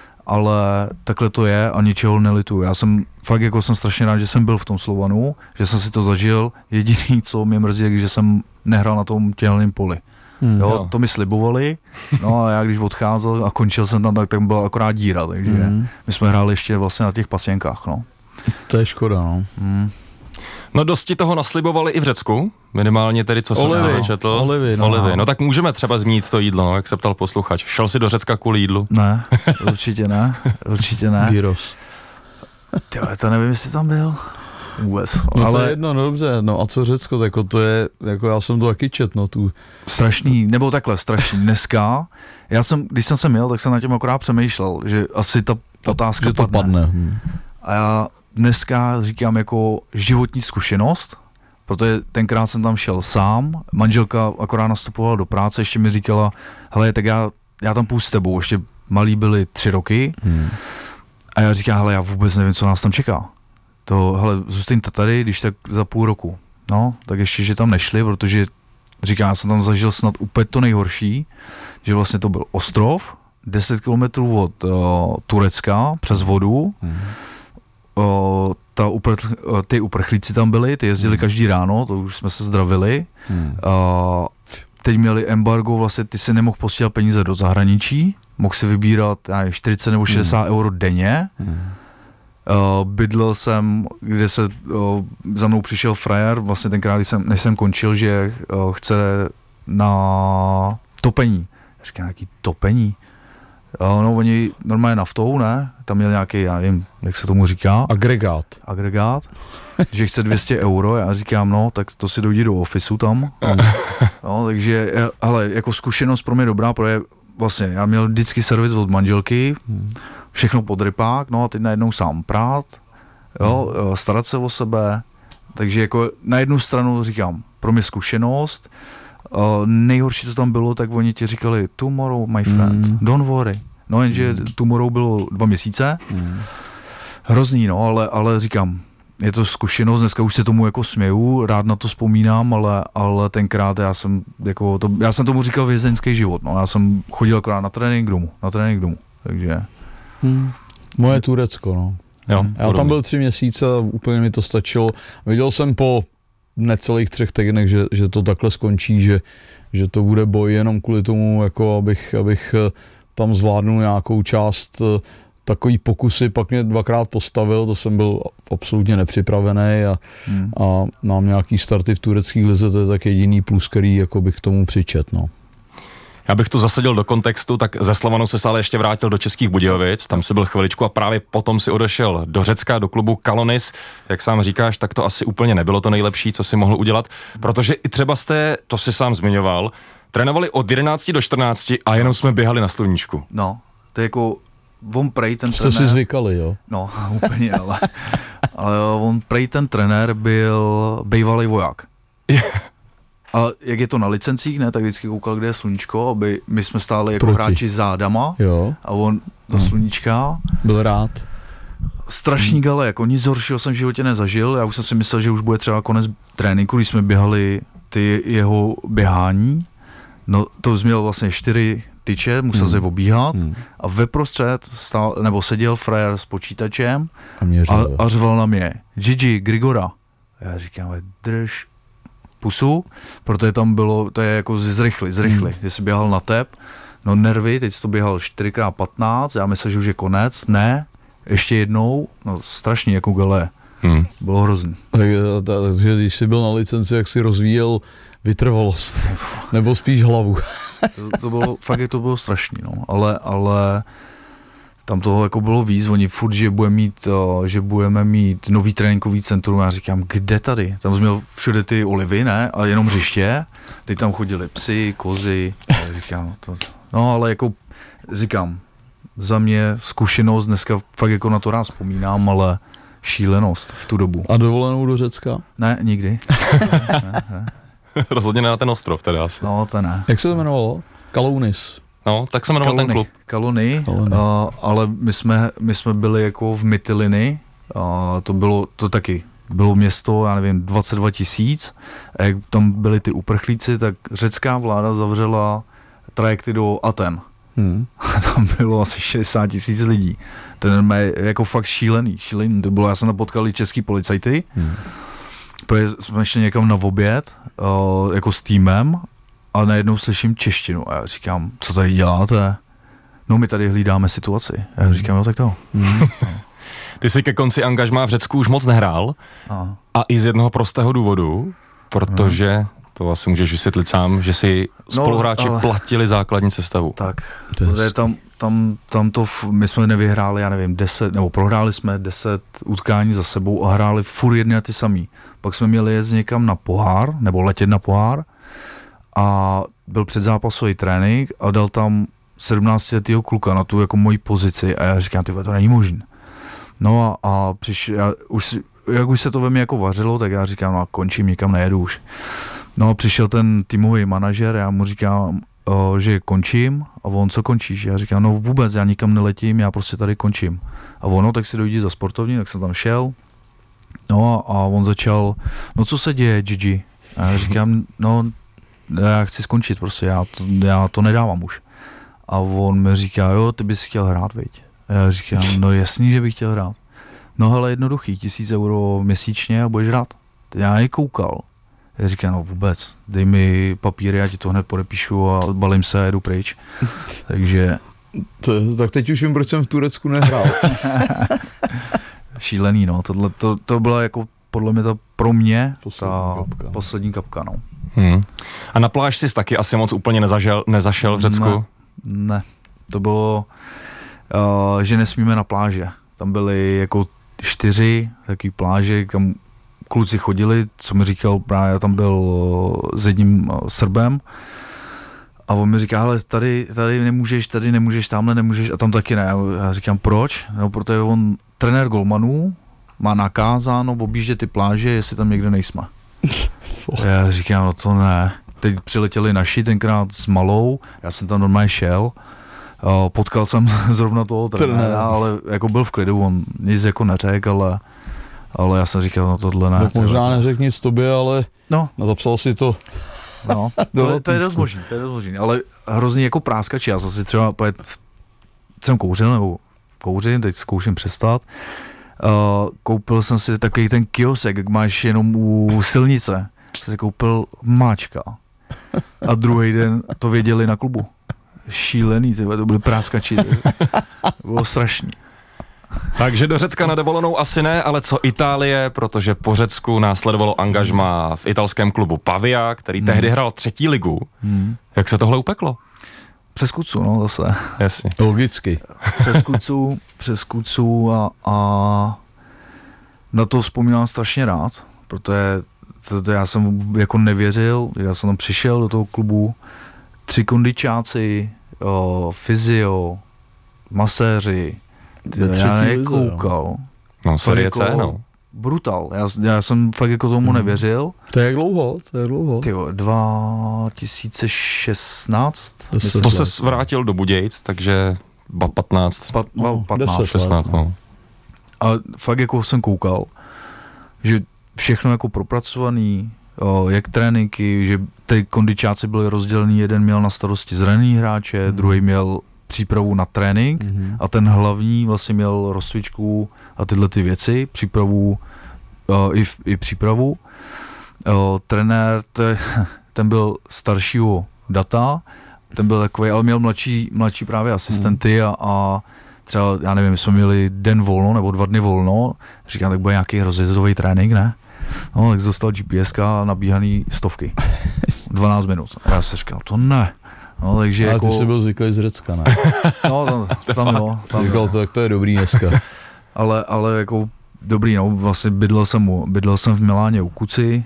ale takhle to je a ničeho nelituju. Já jsem fakt jako jsem strašně rád, že jsem byl v tom Slovanu, že jsem si to zažil. Jediný, co mě mrzí, je, že jsem nehrál na tom těhelném poli. Hmm, jo, jo. To mi slibovali, no a já když odcházel a končil jsem tam, tak tam byla akorát díra, takže hmm. my jsme hráli ještě vlastně na těch pasienkách, no. To je škoda, no. Hmm. No dosti toho naslibovali i v Řecku, minimálně tedy, co jsem se četl. Olivy, no. Olivy, no tak můžeme třeba zmínit to jídlo, no, jak se ptal posluchač. Šel jsi do Řecka kvůli jídlu? Ne, určitě ne, určitě ne. Gyros. Tyhle, to nevím, jestli tam byl. Vůbec. No ale to je jedno, no dobře, no a co Řecko, jako to je, jako já jsem to taky čet, no tu. Strašný, nebo takhle, strašný. Dneska, já jsem, když jsem sem jel, tak jsem na tím akorát přemýšlel, že asi ta, ta otázka že to padne. padne. Hmm. A já dneska říkám jako životní zkušenost, protože tenkrát jsem tam šel sám, manželka akorát nastupovala do práce, ještě mi říkala, hele, tak já, já tam půjdu s tebou, ještě malí byli tři roky hmm. a já říkám, hele, já vůbec nevím, co nás tam čeká. To, hele, zůstaňte tady, když tak za půl roku. No, tak ještě, že tam nešli, protože říkám, já jsem tam zažil snad úplně to nejhorší, že vlastně to byl ostrov, deset kilometrů od uh, Turecka přes vodu, hmm. uh, ta upr- ty uprchlíci tam byli, ty jezdili hmm. každý ráno, to už jsme se zdravili. Hmm. Uh, teď měli embargo, vlastně ty si nemohl posílat peníze do zahraničí, mohl si vybírat já, čtyřicet nebo šedesát hmm. euro denně. Hmm. Uh, bydlel jsem, kde se uh, za mnou přišel frajer, vlastně tenkrát, když jsem, než jsem končil, že uh, chce na topení. Já říkám, jaký topení? Uh, no, oni normálně naftou, ne? Tam měl nějaký, já nevím, jak se tomu říká. Agregát. Agregát. Že chce dvě stě euro, já říkám, no, tak to si dojdi do ofisu tam. No, takže, ale jako zkušenost pro mě dobrá, protože vlastně já měl vždycky servis od manželky, všechno pod rypák, no a teď najednou sám prát, jo, starat se o sebe, takže jako na jednu stranu říkám, pro mě zkušenost, uh, nejhorší, co tam bylo, tak oni ti říkali, tomorrow, my friend, mm. don't worry. No jenže mm. tomorrow bylo dva měsíce, mm. hrozný, no, ale, ale říkám, je to zkušenost, dneska už se tomu jako směju, rád na to vzpomínám, ale, ale tenkrát já jsem, jako to, já jsem tomu říkal vězeňský život, no, já jsem chodil akorát na trénink domů, na trénink domů, takže. Hmm. Moje Turecko, no. Jo, já podobně. Tam byl tři měsíce a úplně mi to stačilo. Viděl jsem po necelých třech týdnech, že, že to takhle skončí, že, že to bude boj jenom kvůli tomu, jako abych, abych tam zvládnul nějakou část. Takový pokusy, pak mě dvakrát postavil, to jsem byl absolutně nepřipravený a, hmm. a mám nějaký starty v turecké lize, to je tak jediný plus, který jako bych k tomu přičet, no. Já bych to zasadil do kontextu, tak ze Slovanu se stále ještě vrátil do Českých Budějovic, tam si byl chviličku a právě potom si odešel do Řecka, do klubu Kalonis. Jak sám říkáš, tak to asi úplně nebylo to nejlepší, co si mohl udělat, protože i třeba jste, to si sám zmiňoval, trénovali od jedenácti do čtrnácti a jenom jsme běhali na sluníčku. No, to je jako on prej ten Jste trenér... si zvykali, jo? No, úplně, ale, ale on prej ten trenér byl bývalý voják. A jak je to na licencích, ne, tak vždycky koukal, kde je sluníčko, aby my jsme stáli jako Proti. hráči zádama, jo. A on do sluníčka. Byl rád. Strašný gale, jako nic horšího jsem v životě nezažil, já už jsem si myslel, že už bude třeba konec tréninku, když jsme běhali ty jeho běhání, no to měl vlastně čtyři tyče, musel hmm. se obíhat hmm. a veprostřed stál, nebo seděl frajer s počítačem a, a, a řval na mě, Gigi, Grigora. Já říkám, drž pusu, protože tam bylo, to je jako zrychli, zrychli, hmm. že jsi běhal na tep, no nervy, teď jsi to běhal čtyři krát patnáct, já myslel, že už je konec, ne, ještě jednou, no strašný jako gale, hmm. bylo hrozný. Takže když jsi byl na licenci, jak jsi rozvíjel vytrvalost, nebo spíš hlavu. to, to bylo, fakt to bylo strašný, no, ale, ale tam toho jako bylo víc, oni furt, že budeme mít, že budeme mít nový tréninkový centrum, já říkám, kde tady? Tam jsme měl všude ty olivy, ne, a jenom hřiště, teď tam chodili psy, kozy, a říkám, to, no ale jako říkám, za mě zkušenost, dneska fakt jako na to rád vzpomínám, ale šílenost v tu dobu. A dovolenou do Řecka? Ne, nikdy. ne, ne. Rozhodně ne na ten ostrov teda asi. No, to ne. Jak se to jmenovalo? Kalounis. No, tak se jmenoval ten klub. Kaluny, uh, ale my jsme, my jsme byli jako v Mytiliny, uh, to bylo, to taky bylo město, já nevím, dvacet dva tisíc, a jak tam byli ty uprchlíci, tak řecká vláda zavřela trajekty do Aten. Hmm. Tam bylo asi šedesát tisíc lidí. To je jako fakt šílený, šílený. To bylo, já jsem tam potkal i český policajty, hmm. protože jsme šli někam na oběd, uh, jako s týmem, a najednou slyším češtinu a já říkám, co tady děláte? No my tady hlídáme situaci. A já říkám, no tak to. Hmm. Ty jsi ke konci angažmá v Řecku už moc nehrál a, a i z jednoho prostého důvodu, protože hmm. to asi můžeš vysvětlit sám, že si spoluhráči no, ale... platili základní sestavu. Tak, protože tam, tam, tam to, my jsme nevyhráli, já nevím, deset, nebo prohráli jsme deset utkání za sebou a hráli furt jedny a ty samý. Pak jsme měli jet někam na pohár, nebo letět na pohár, a byl předzápasový trénink a dal tam sedmnáctiletýho kluka na tu jako moji pozici a já říkám, tyhle, to není možné. No a, a přišel, já už, jak už se to ve mně jako vařilo, tak já říkám, no končím, nikam nejedu už. No a přišel ten týmový manažer, já mu říkám, o, že končím a on, co končíš? Já říkám, no vůbec, já nikam neletím, já prostě tady končím. A ono, tak si dojdi za sportovní, tak jsem tam šel. No a, a on začal, no co se děje, Gigi? A já říkám, no já chci skončit, prostě já to, já to nedávám už. A on mi říká, jo, ty bys chtěl hrát, viď? A já říkám, no jasný, že bych chtěl hrát. No hele, jednoduchý, tisíc euro měsíčně a budeš hrát. Já nekoukal. Já říkám, no vůbec, dej mi papíry, já ti to hned podepíšu a balím se a jedu pryč. Takže... To, tak teď už vím, proč jsem v Turecku nehrál. Šílený, no, tohle, to, to byla jako podle mě to pro mě poslední ta kapka. poslední kapka, no. Hmm. A na pláž jsi taky asi moc úplně nezažel, nezašel v Řecku? Ne, ne. To bylo, uh, že nesmíme na pláže. Tam byly jako čtyři takové pláže, kam kluci chodili, co mi říkal, právě já tam byl uh, s jedním uh, Srbem a on mi říká, hele, tady, tady nemůžeš, tady nemůžeš, tamhle nemůžeš a tam taky ne. Já říkám, proč? No, protože on, trenér golmanů, má nakázáno objíždět ty pláže, jestli tam někde nejsme. Já říkám, no to ne. Teď přiletěli naši tenkrát s malou, já jsem tam normálně šel, potkal jsem zrovna toho trenéra, ale jako byl v klidu, on nic jako neřekl, ale, ale já jsem říkal, no tohle ne. Tak možná neřekl nic tobě, ale no. zapsal si to. No, to, je, to je dost možný, to je dost možný, ale hrozně jako práskači, já jsem si třeba, jsem kouřil, nebo kouřím, teď zkouším přestat, Uh, koupil jsem si takový ten kiosek, jak máš jenom u silnice. Jsem si koupil máčka. A druhý den to věděli na klubu. Šílený, tyhle, to byly práskači. Bylo strašný. Takže do Řecka na dovolenou asi ne, ale co Itálie, protože po Řecku následovalo angažmá v italském klubu Pavia, který hmm. tehdy hrál třetí ligu. Hmm. Jak se tohle upeklo? Přes kucu, no zase. Jasně. Logicky. Přes kucu, přes kucu a, a na to vzpomínám strašně rád, protože to, to já jsem jako nevěřil, já jsem tam přišel do toho klubu, tři kondičáci, o, fyzio, maséři, já nekoukal. No, série C, no. Brutal, já, já jsem fakt jako tomu nevěřil. To je jak dlouho, to je jak dlouho. Tyjo, dva tisíce šestnáct To se vrátil do Budějc, takže patnáct. Pat, no, patnáct, šestnáct, no. A fakt jako jsem koukal, že všechno jako propracovaný, o, jak tréninky, že ty kondičáci byly rozdělený, jeden měl na starosti zraněný hráče, mm. druhý měl přípravu na trénink mm. a ten hlavní vlastně měl rozcvičku a tyhle ty věci, přípravu o, i, i přípravu. O, trenér, te, ten byl staršího data, ten byl takový, ale měl mladší, mladší právě asistenty a, a třeba, já nevím, jsme měli den volno nebo dva dny volno, říkám, tak bude nějaký rozjezdový trénink, ne? No, tak dostal G P S a nabíhaný stovky. dvanáct minut. A já si říkal, to ne. No, takže ale jako... ty jsi byl zvyklý z Řecka, ne? No, tam, tam jo. Tam říkal, jo. To, tak to je dobrý dneska. ale, ale jako dobrý, no, vlastně bydlel jsem, bydlel jsem v Miláně u Kuci.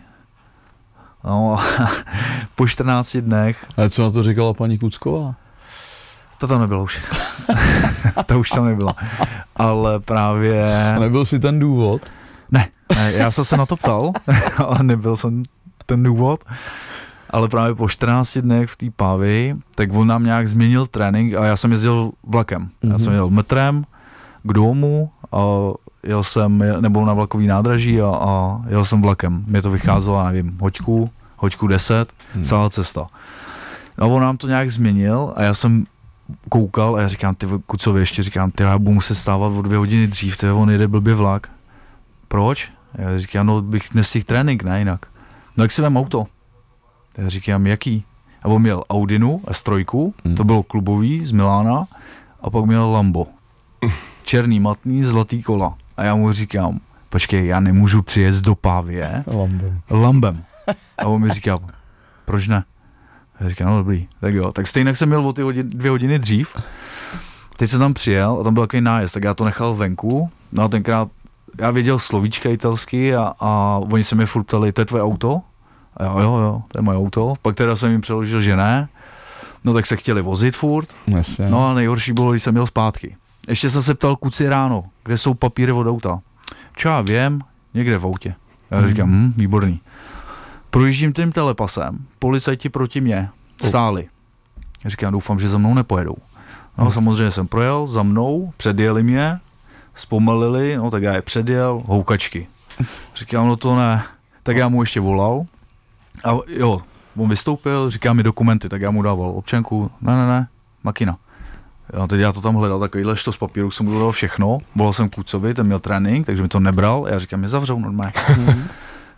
No, po čtrnácti dnech. Ale co na to říkala paní Kucková? To tam nebylo už. To už tam nebyla. Ale právě... A nebyl si ten důvod? Ne, ne, já jsem se na to ptal, ale nebyl jsem ten důvod. Ale právě po čtrnácti dnech v té Pavii, tak on nám nějak změnil trénink a já jsem jezdil vlakem. Já jsem jel metrem k domu a jel jsem, nebo na vlakový nádraží a, a jel jsem vlakem. Mě to vycházelo, nevím, hoďku, hoďku deset, hmm. celá cesta. A on nám to nějak změnil a já jsem koukal a já říkám, ty Kucovi ještě říkám, ty já budu muset stávat o dvě hodiny dřív, ty on jede blbě vlak. Proč? Já říkám, no bych nestihl trénink, ne jinak. No jak si vem auto? Já říkám, jaký? A on měl Audinu S tři, hmm. to bylo klubový z Milána, a pak měl Lambo. Černý, matný, zlatý kola. A já mu říkám, počkej, já nemůžu přijet do Pávie Lambem. Lambem. A on mi říká, proč ne? Já říkám, no dobrý, tak jo. Tak stejně jsem měl o ty hodin, dvě hodiny dřív. Teď jsem tam přijel a tam byl takový nájezd, tak já to nechal venku. No a tenkrát já věděl slovíčka italsky a, a oni se mi furt ptali, to je tvoje auto? A jo, jo, jo, to je moje auto. Pak teda jsem jim přeložil, že ne. No tak se chtěli vozit furt. Jasně. No a nejhorší bylo, když jsem měl zpátky. Ještě jsem se ptal Kuci ráno, kde jsou papíry od auta. Čo já vím, někde v autě. Já hmm. říkám, hm, výborný. Projíždím tím telepasem, policajti proti mě stáli. Já říkám, doufám, že za mnou nepojedou. No hmm. samozřejmě jsem projel, za mnou, předjeli mě, zpomalili, no tak já je předjel, houkačky. Říkám, no to ne. Tak já mu ještě volal a jo, on vystoupil, říká mi dokumenty, tak já mu dával občanku, ne, ne, ne, makina. Já teď já to tam hledal, takovýhle štos papíru, jsem mu dal všechno, volal jsem Kucovi, ten měl trénink, takže mi to nebral, já říkám, mě zavřou normálně.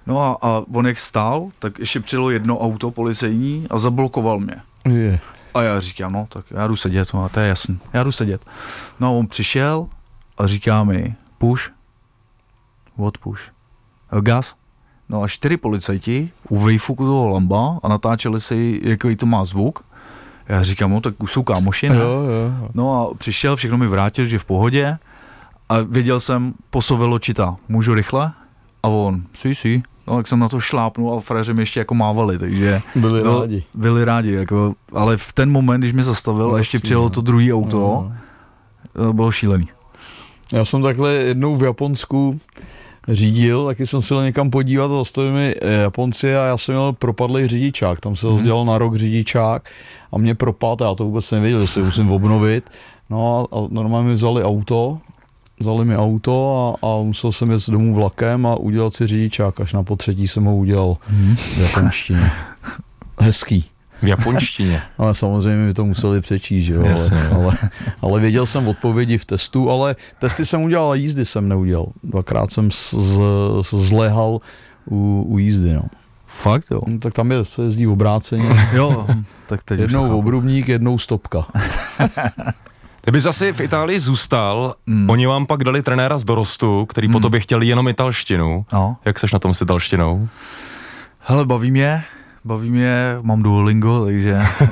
No a, a on jak stál, tak ještě přijelo jedno auto policejní a zablokoval mě. Je. A já říkám, no tak já jdu sedět, no, to je jasný, já jdu sedět. No a on přišel a říká mi, push, what push, gas. No a čtyři policajti u výfuku toho lamba a natáčeli si, jaký to má zvuk. Já říkám, no tak už jsou kámoši, ne? Jo, jo. No a přišel, všechno mi vrátil, že v pohodě a věděl jsem, posovil očita, můžu rychle? A on, si, si. No tak jsem na to šlápnul a frajeři mi ještě jako mávali, takže... Byli no, rádi. Byli rádi, jako, ale v ten moment, když mě zastavil no, a ještě přijelo to druhé auto, no. To bylo šílený. Já jsem takhle jednou v Japonsku řídil, taky jsem se někam podívat a zastavili mi Japonci a já jsem měl propadlý řidičák, tam se rozdělal hmm. na rok řidičák a mě propadl, já to vůbec nevěděl, že se musím obnovit. No a normálně mi vzali auto, vzali mi auto a, a musel jsem jet domů vlakem a udělat si řidičák, až na potřetí jsem ho udělal hmm. v japonštině. Hezký. V japonštině. Ale samozřejmě mi to museli přečíst, že jo, ale, ale, ale věděl jsem odpovědi v testu, ale testy jsem udělal a jízdy jsem neudělal. Dvakrát jsem z, z, zlehal u, u jízdy, no. Fakt, jo? No, tak tam je, se jezdí obráceně. Jo, tak teď jednou obrubník, jednou stopka. Kdyby zase v Itálii zůstal, mm. oni vám pak dali trenéra z dorostu, který mm. po tobě chtěl jenom italštinu. No. Jak seš na tom s italštinou? Hele, baví mě. Baví mě, mám Duolingo, takže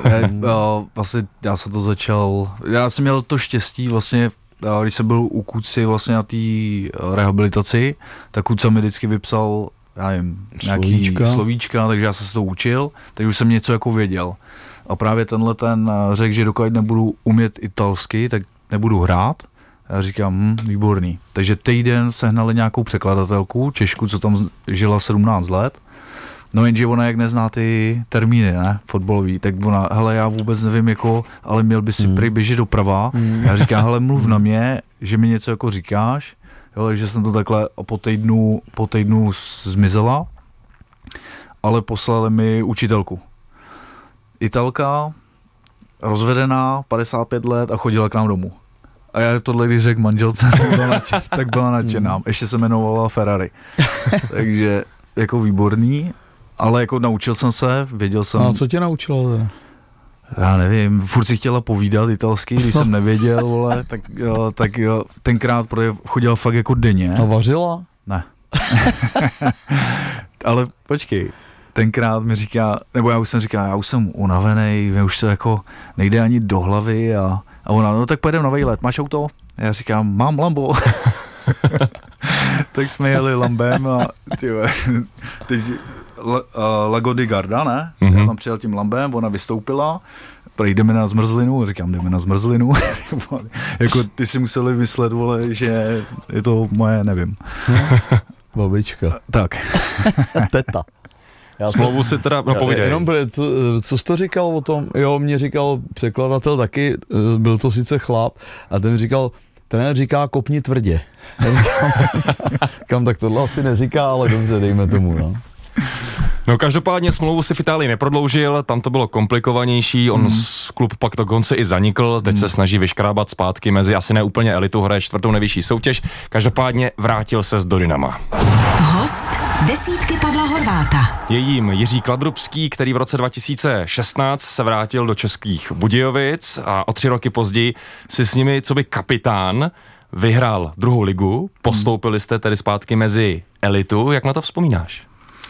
já, vlastně já jsem to začal, já jsem měl to štěstí vlastně, když jsem byl u Kuci vlastně na té rehabilitaci, tak Kuca mi vždycky vypsal, já nevím, nějaký slovíčka, slovíčka takže já jsem se to učil, takže už jsem něco jako věděl. A právě tenhle ten řekl, že dokud nebudu umět italsky, tak nebudu hrát. Já říkám, hm, výborný. Takže týden sehnali nějakou překladatelku, Češku, co tam žila sedmnáct let. No jenže ona jak nezná ty termíny, ne, fotbalový, tak ona, hele, já vůbec nevím, jako, ale měl by si mm. prý běžet doprava. Mm. Já říkám, hele, mluv na mě, že mi něco jako říkáš, jo, takže jsem to takhle po týdnu, po týdnu zmizela, ale poslali mi učitelku. Italka, rozvedená, padesát pět let a chodila k nám domů. A já tohle, když řekl manželce, tak byla, nadšen, tak byla nadšená. Ještě se jmenovala Ferrari. Takže jako výborný. Ale jako naučil jsem se, věděl jsem... A co tě naučilo teda? Já nevím, furt si chtěla povídat italsky, když jsem nevěděl, vole, tak, jo, tak jo, tenkrát, protože chodila fakt jako denně. A vařila? Ne. Ale počkej, tenkrát mi říká, nebo já už jsem říkal, já už jsem unavený, mě už to jako nejde ani do hlavy a, a ona, no tak pojedeme na výlet, máš auto? Já říkám, mám Lambo. Tak jsme jeli Lambem a tyhle, teď La, uh, Lago di Garda, ne? Mm-hmm. Já tam přijel tím Lambem, ona vystoupila, jdeme na zmrzlinu, říkám, jdeme na zmrzlinu. Jako ty si museli myslet, vole, že je to moje, nevím. Babička. Tak. Teta. Já Smlouvu si teda, no povídej. Jenom, co, co jsi to říkal o tom? Jo, mě říkal překladatel taky, byl to sice chlap, a ten říkal, trenér říká kopni tvrdě. Kam tak tohle asi neříká, ale dobře, dejme tomu, no. No každopádně smlouvu si v Itálii neprodloužil, tam to bylo komplikovanější, on mm. klub pak dokonce i zanikl, teď mm. se snaží vyškrábat zpátky mezi asi ne úplně elitu, hraje čtvrtou nejvyšší soutěž, každopádně vrátil se do Dynama. Host desítky Pavla Horváta. Je jím Jiří Kladrubský, který v roce dva tisíce šestnáct se vrátil do Českých Budějovic a o tři roky později si s nimi coby kapitán vyhrál druhou ligu, postoupili jste tedy zpátky mezi elitu, jak na to vzpomínáš?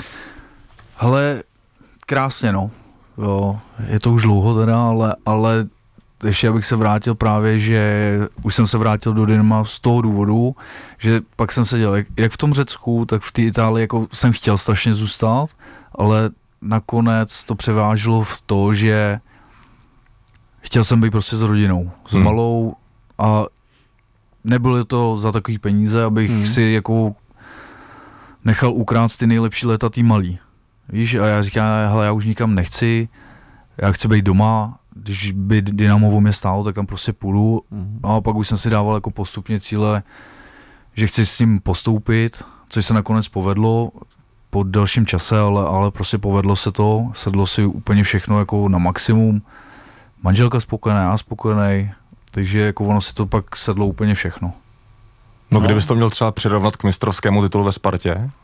Hele, krásně, no. Jo, je to už dlouho teda, ale, ale ještě abych se vrátil právě, že už jsem se vrátil do Dynama z toho důvodu, že pak jsem seděl jak, jak v tom Řecku, tak v té Itálii, jako jsem chtěl strašně zůstat, ale nakonec to převážilo v to, že chtěl jsem být prostě s rodinou, s hmm. malou a nebylo to za takový peníze, abych hmm. si jako nechal ukrát ty nejlepší léta tý malý. Víš, a já říkám, hele, já už nikam nechci, já chci být doma, když by Dynamo o mě stálo, tak tam prostě půjdu. Mm. A pak už jsem si dával jako postupně cíle, že chci s ním postoupit, což se nakonec povedlo po dalším čase, ale, ale prostě povedlo se to, sedlo si úplně všechno jako na maximum. Manželka spokojená, já spokojený, takže jako ono si to pak sedlo úplně všechno. No, no. Kdybys to měl třeba přirovnat k mistrovskému titulu ve Spartě?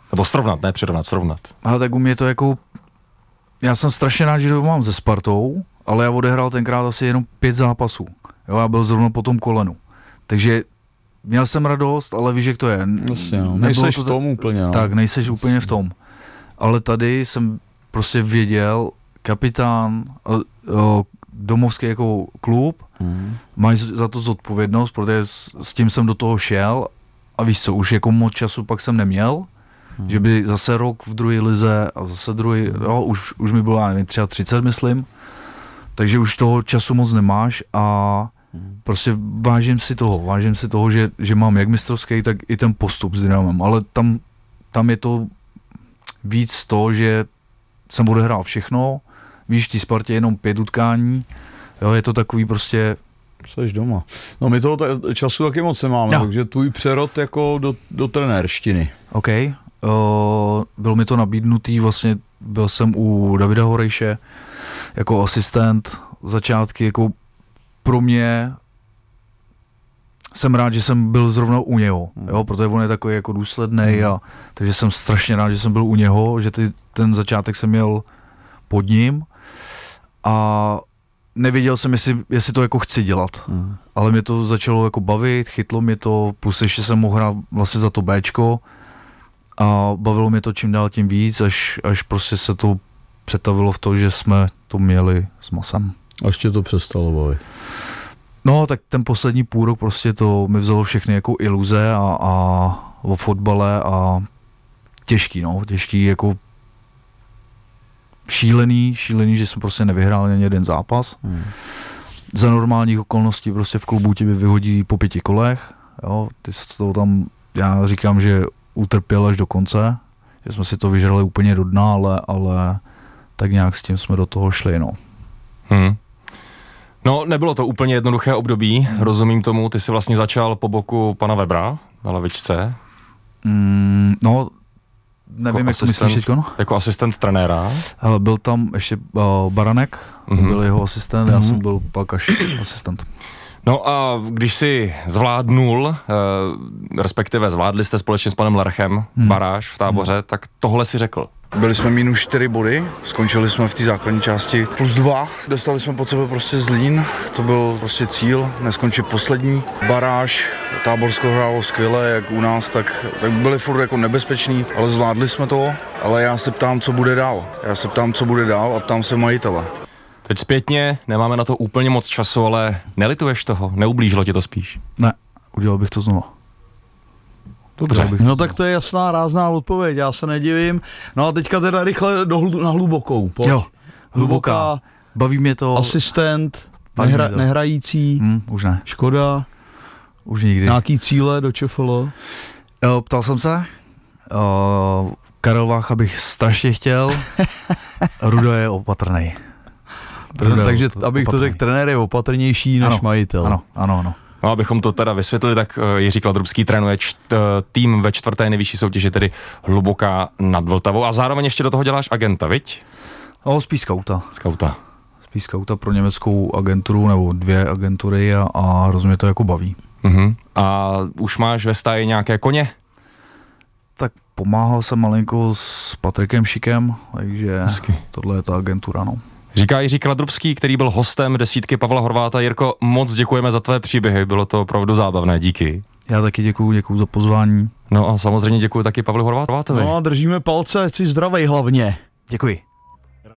Nebo srovnat, ne přirovnat, srovnat. Ale tak u mě to jako, já jsem strašně rád, že to mám se Spartou, ale já odehrál tenkrát asi jenom pět zápasů. Jo, já byl zrovna po tom kolenu. Takže měl jsem radost, ale víš, jak to je. Vlastně, no. Nejseš to, v tom úplně. No. Tak, nejseš úplně v tom. Ale tady jsem prostě věděl, kapitán, domovský jako klub, hmm. mají za to zodpovědnost, protože s, s tím jsem do toho šel a víš co, už jako moc času pak jsem neměl, hmm. že by zase rok v druhé lize a zase druhý, jo, už, už mi bylo, já nevím, třicet tři, myslím, takže už toho času moc nemáš a hmm. prostě vážím si toho, vážím si toho, že, že mám jak mistrovský, tak i ten postup s Dynamem, ale tam, tam je to víc to, že jsem odehrál všechno, víš, v té Spartě jenom pět utkání, jo, je to takový prostě... Jseš doma. No my toho t- času taky moc nemáme, no. Takže tvůj přerod jako do, do trenérštiny. OK, uh, byl mi to nabídnutý, vlastně byl jsem u Davida Horejše jako asistent, začátky jako pro mě jsem rád, že jsem byl zrovna u něho, jo, protože on je takový jako důslednej a takže jsem strašně rád, že jsem byl u něho, že ty, ten začátek jsem měl pod ním a nevěděl jsem, jestli, jestli to jako chci dělat, mm. ale mě to začalo jako bavit, chytlo mě to, plus ještě jsem mohl hrát vlastně za to Bčko a bavilo mě to čím dál tím víc, až, až prostě se to přetavilo v to, že jsme to měli s Masem. Až tě to přestalo bavit. No, tak ten poslední půl rok prostě to mi vzalo všechny jako iluze a, a o fotbale a těžký, no, těžký jako šílený, šílený, že jsem prostě nevyhrál ani jeden zápas. Hmm. Za normálních okolností prostě v klubu tě vyhodí po pěti kolech, jo, ty to tam, já říkám, že utrpěl až do konce, že jsme si to vyžrali úplně do dna, ale, ale tak nějak s tím jsme do toho šli, no. Hmm. No, nebylo to úplně jednoduché období, hmm. rozumím tomu, ty jsi vlastně začal po boku pana Webra na lavičce. Mm, no, nevím, jako jak to myslíš teďko? Jako asistent trenéra. Hele, byl tam ještě uh, Baranek, to mm-hmm. byl jeho asistent, mm-hmm. já jsem byl pak až asistent. No a když si zvládnul, uh, respektive zvládli jste společně s panem Lerchem hmm. baráž v Táboře, hmm. tak tohle si řekl. Byli jsme minus čtyři body, skončili jsme v té základní části plus dva, dostali jsme pod sebe prostě Zlín, to byl prostě cíl, neskončit poslední. Baráž, Táborsko hrálo skvěle, jak u nás, tak, tak byli furt jako nebezpeční, ale zvládli jsme to, ale já se ptám, co bude dál. Já se ptám, co bude dál a ptám se majitele. Teď zpětně, nemáme na to úplně moc času, ale nelituješ toho, neublížilo ti to spíš? Ne, udělal bych to znova. Dobře. No tak to je jasná, rázná odpověď, já se nedivím. No a teďka teda rychle do hlu, na hlubokou. Pojď. Jo, hluboká. Baví mě to. Asistent, nehra, to. nehrající. Hmm, už ne. Škoda. Už nikdy. Nějaký cíle do ČFL? Jo, ptal jsem se. Uh, Karel Vácha bych strašně chtěl. Rudo je opatrnej. Rudo Takže je abych opatrnej. To řekl, trenér je opatrnější než ano, majitel. Ano, ano, ano. No, abychom to teda vysvětlili, tak Jiří Kladrubský trénuje čt, tým ve čtvrté nejvyšší soutěži, tedy Hluboká nad Vltavou. A zároveň ještě do toho děláš agenta, viď? No, spíš skauta. Skauta. Spíš skauta pro německou agenturu, nebo dvě agentury a, a hrozně to jako baví. Uh-huh. A už máš ve stáji nějaké koně? Tak pomáhal jsem malinko s Patrikem Šikem, takže Hezky. Tohle je ta agentura, no. Říká Jiří Kladrubský, který byl hostem desítky Pavla Horváta. Jirko, moc děkujeme za tvé příběhy, bylo to opravdu zábavné, díky. Já taky děkuju, děkuju za pozvání. No a samozřejmě děkuju taky Pavlu Horvátovi. No a držíme palce, ať jsi zdravej hlavně. Děkuji.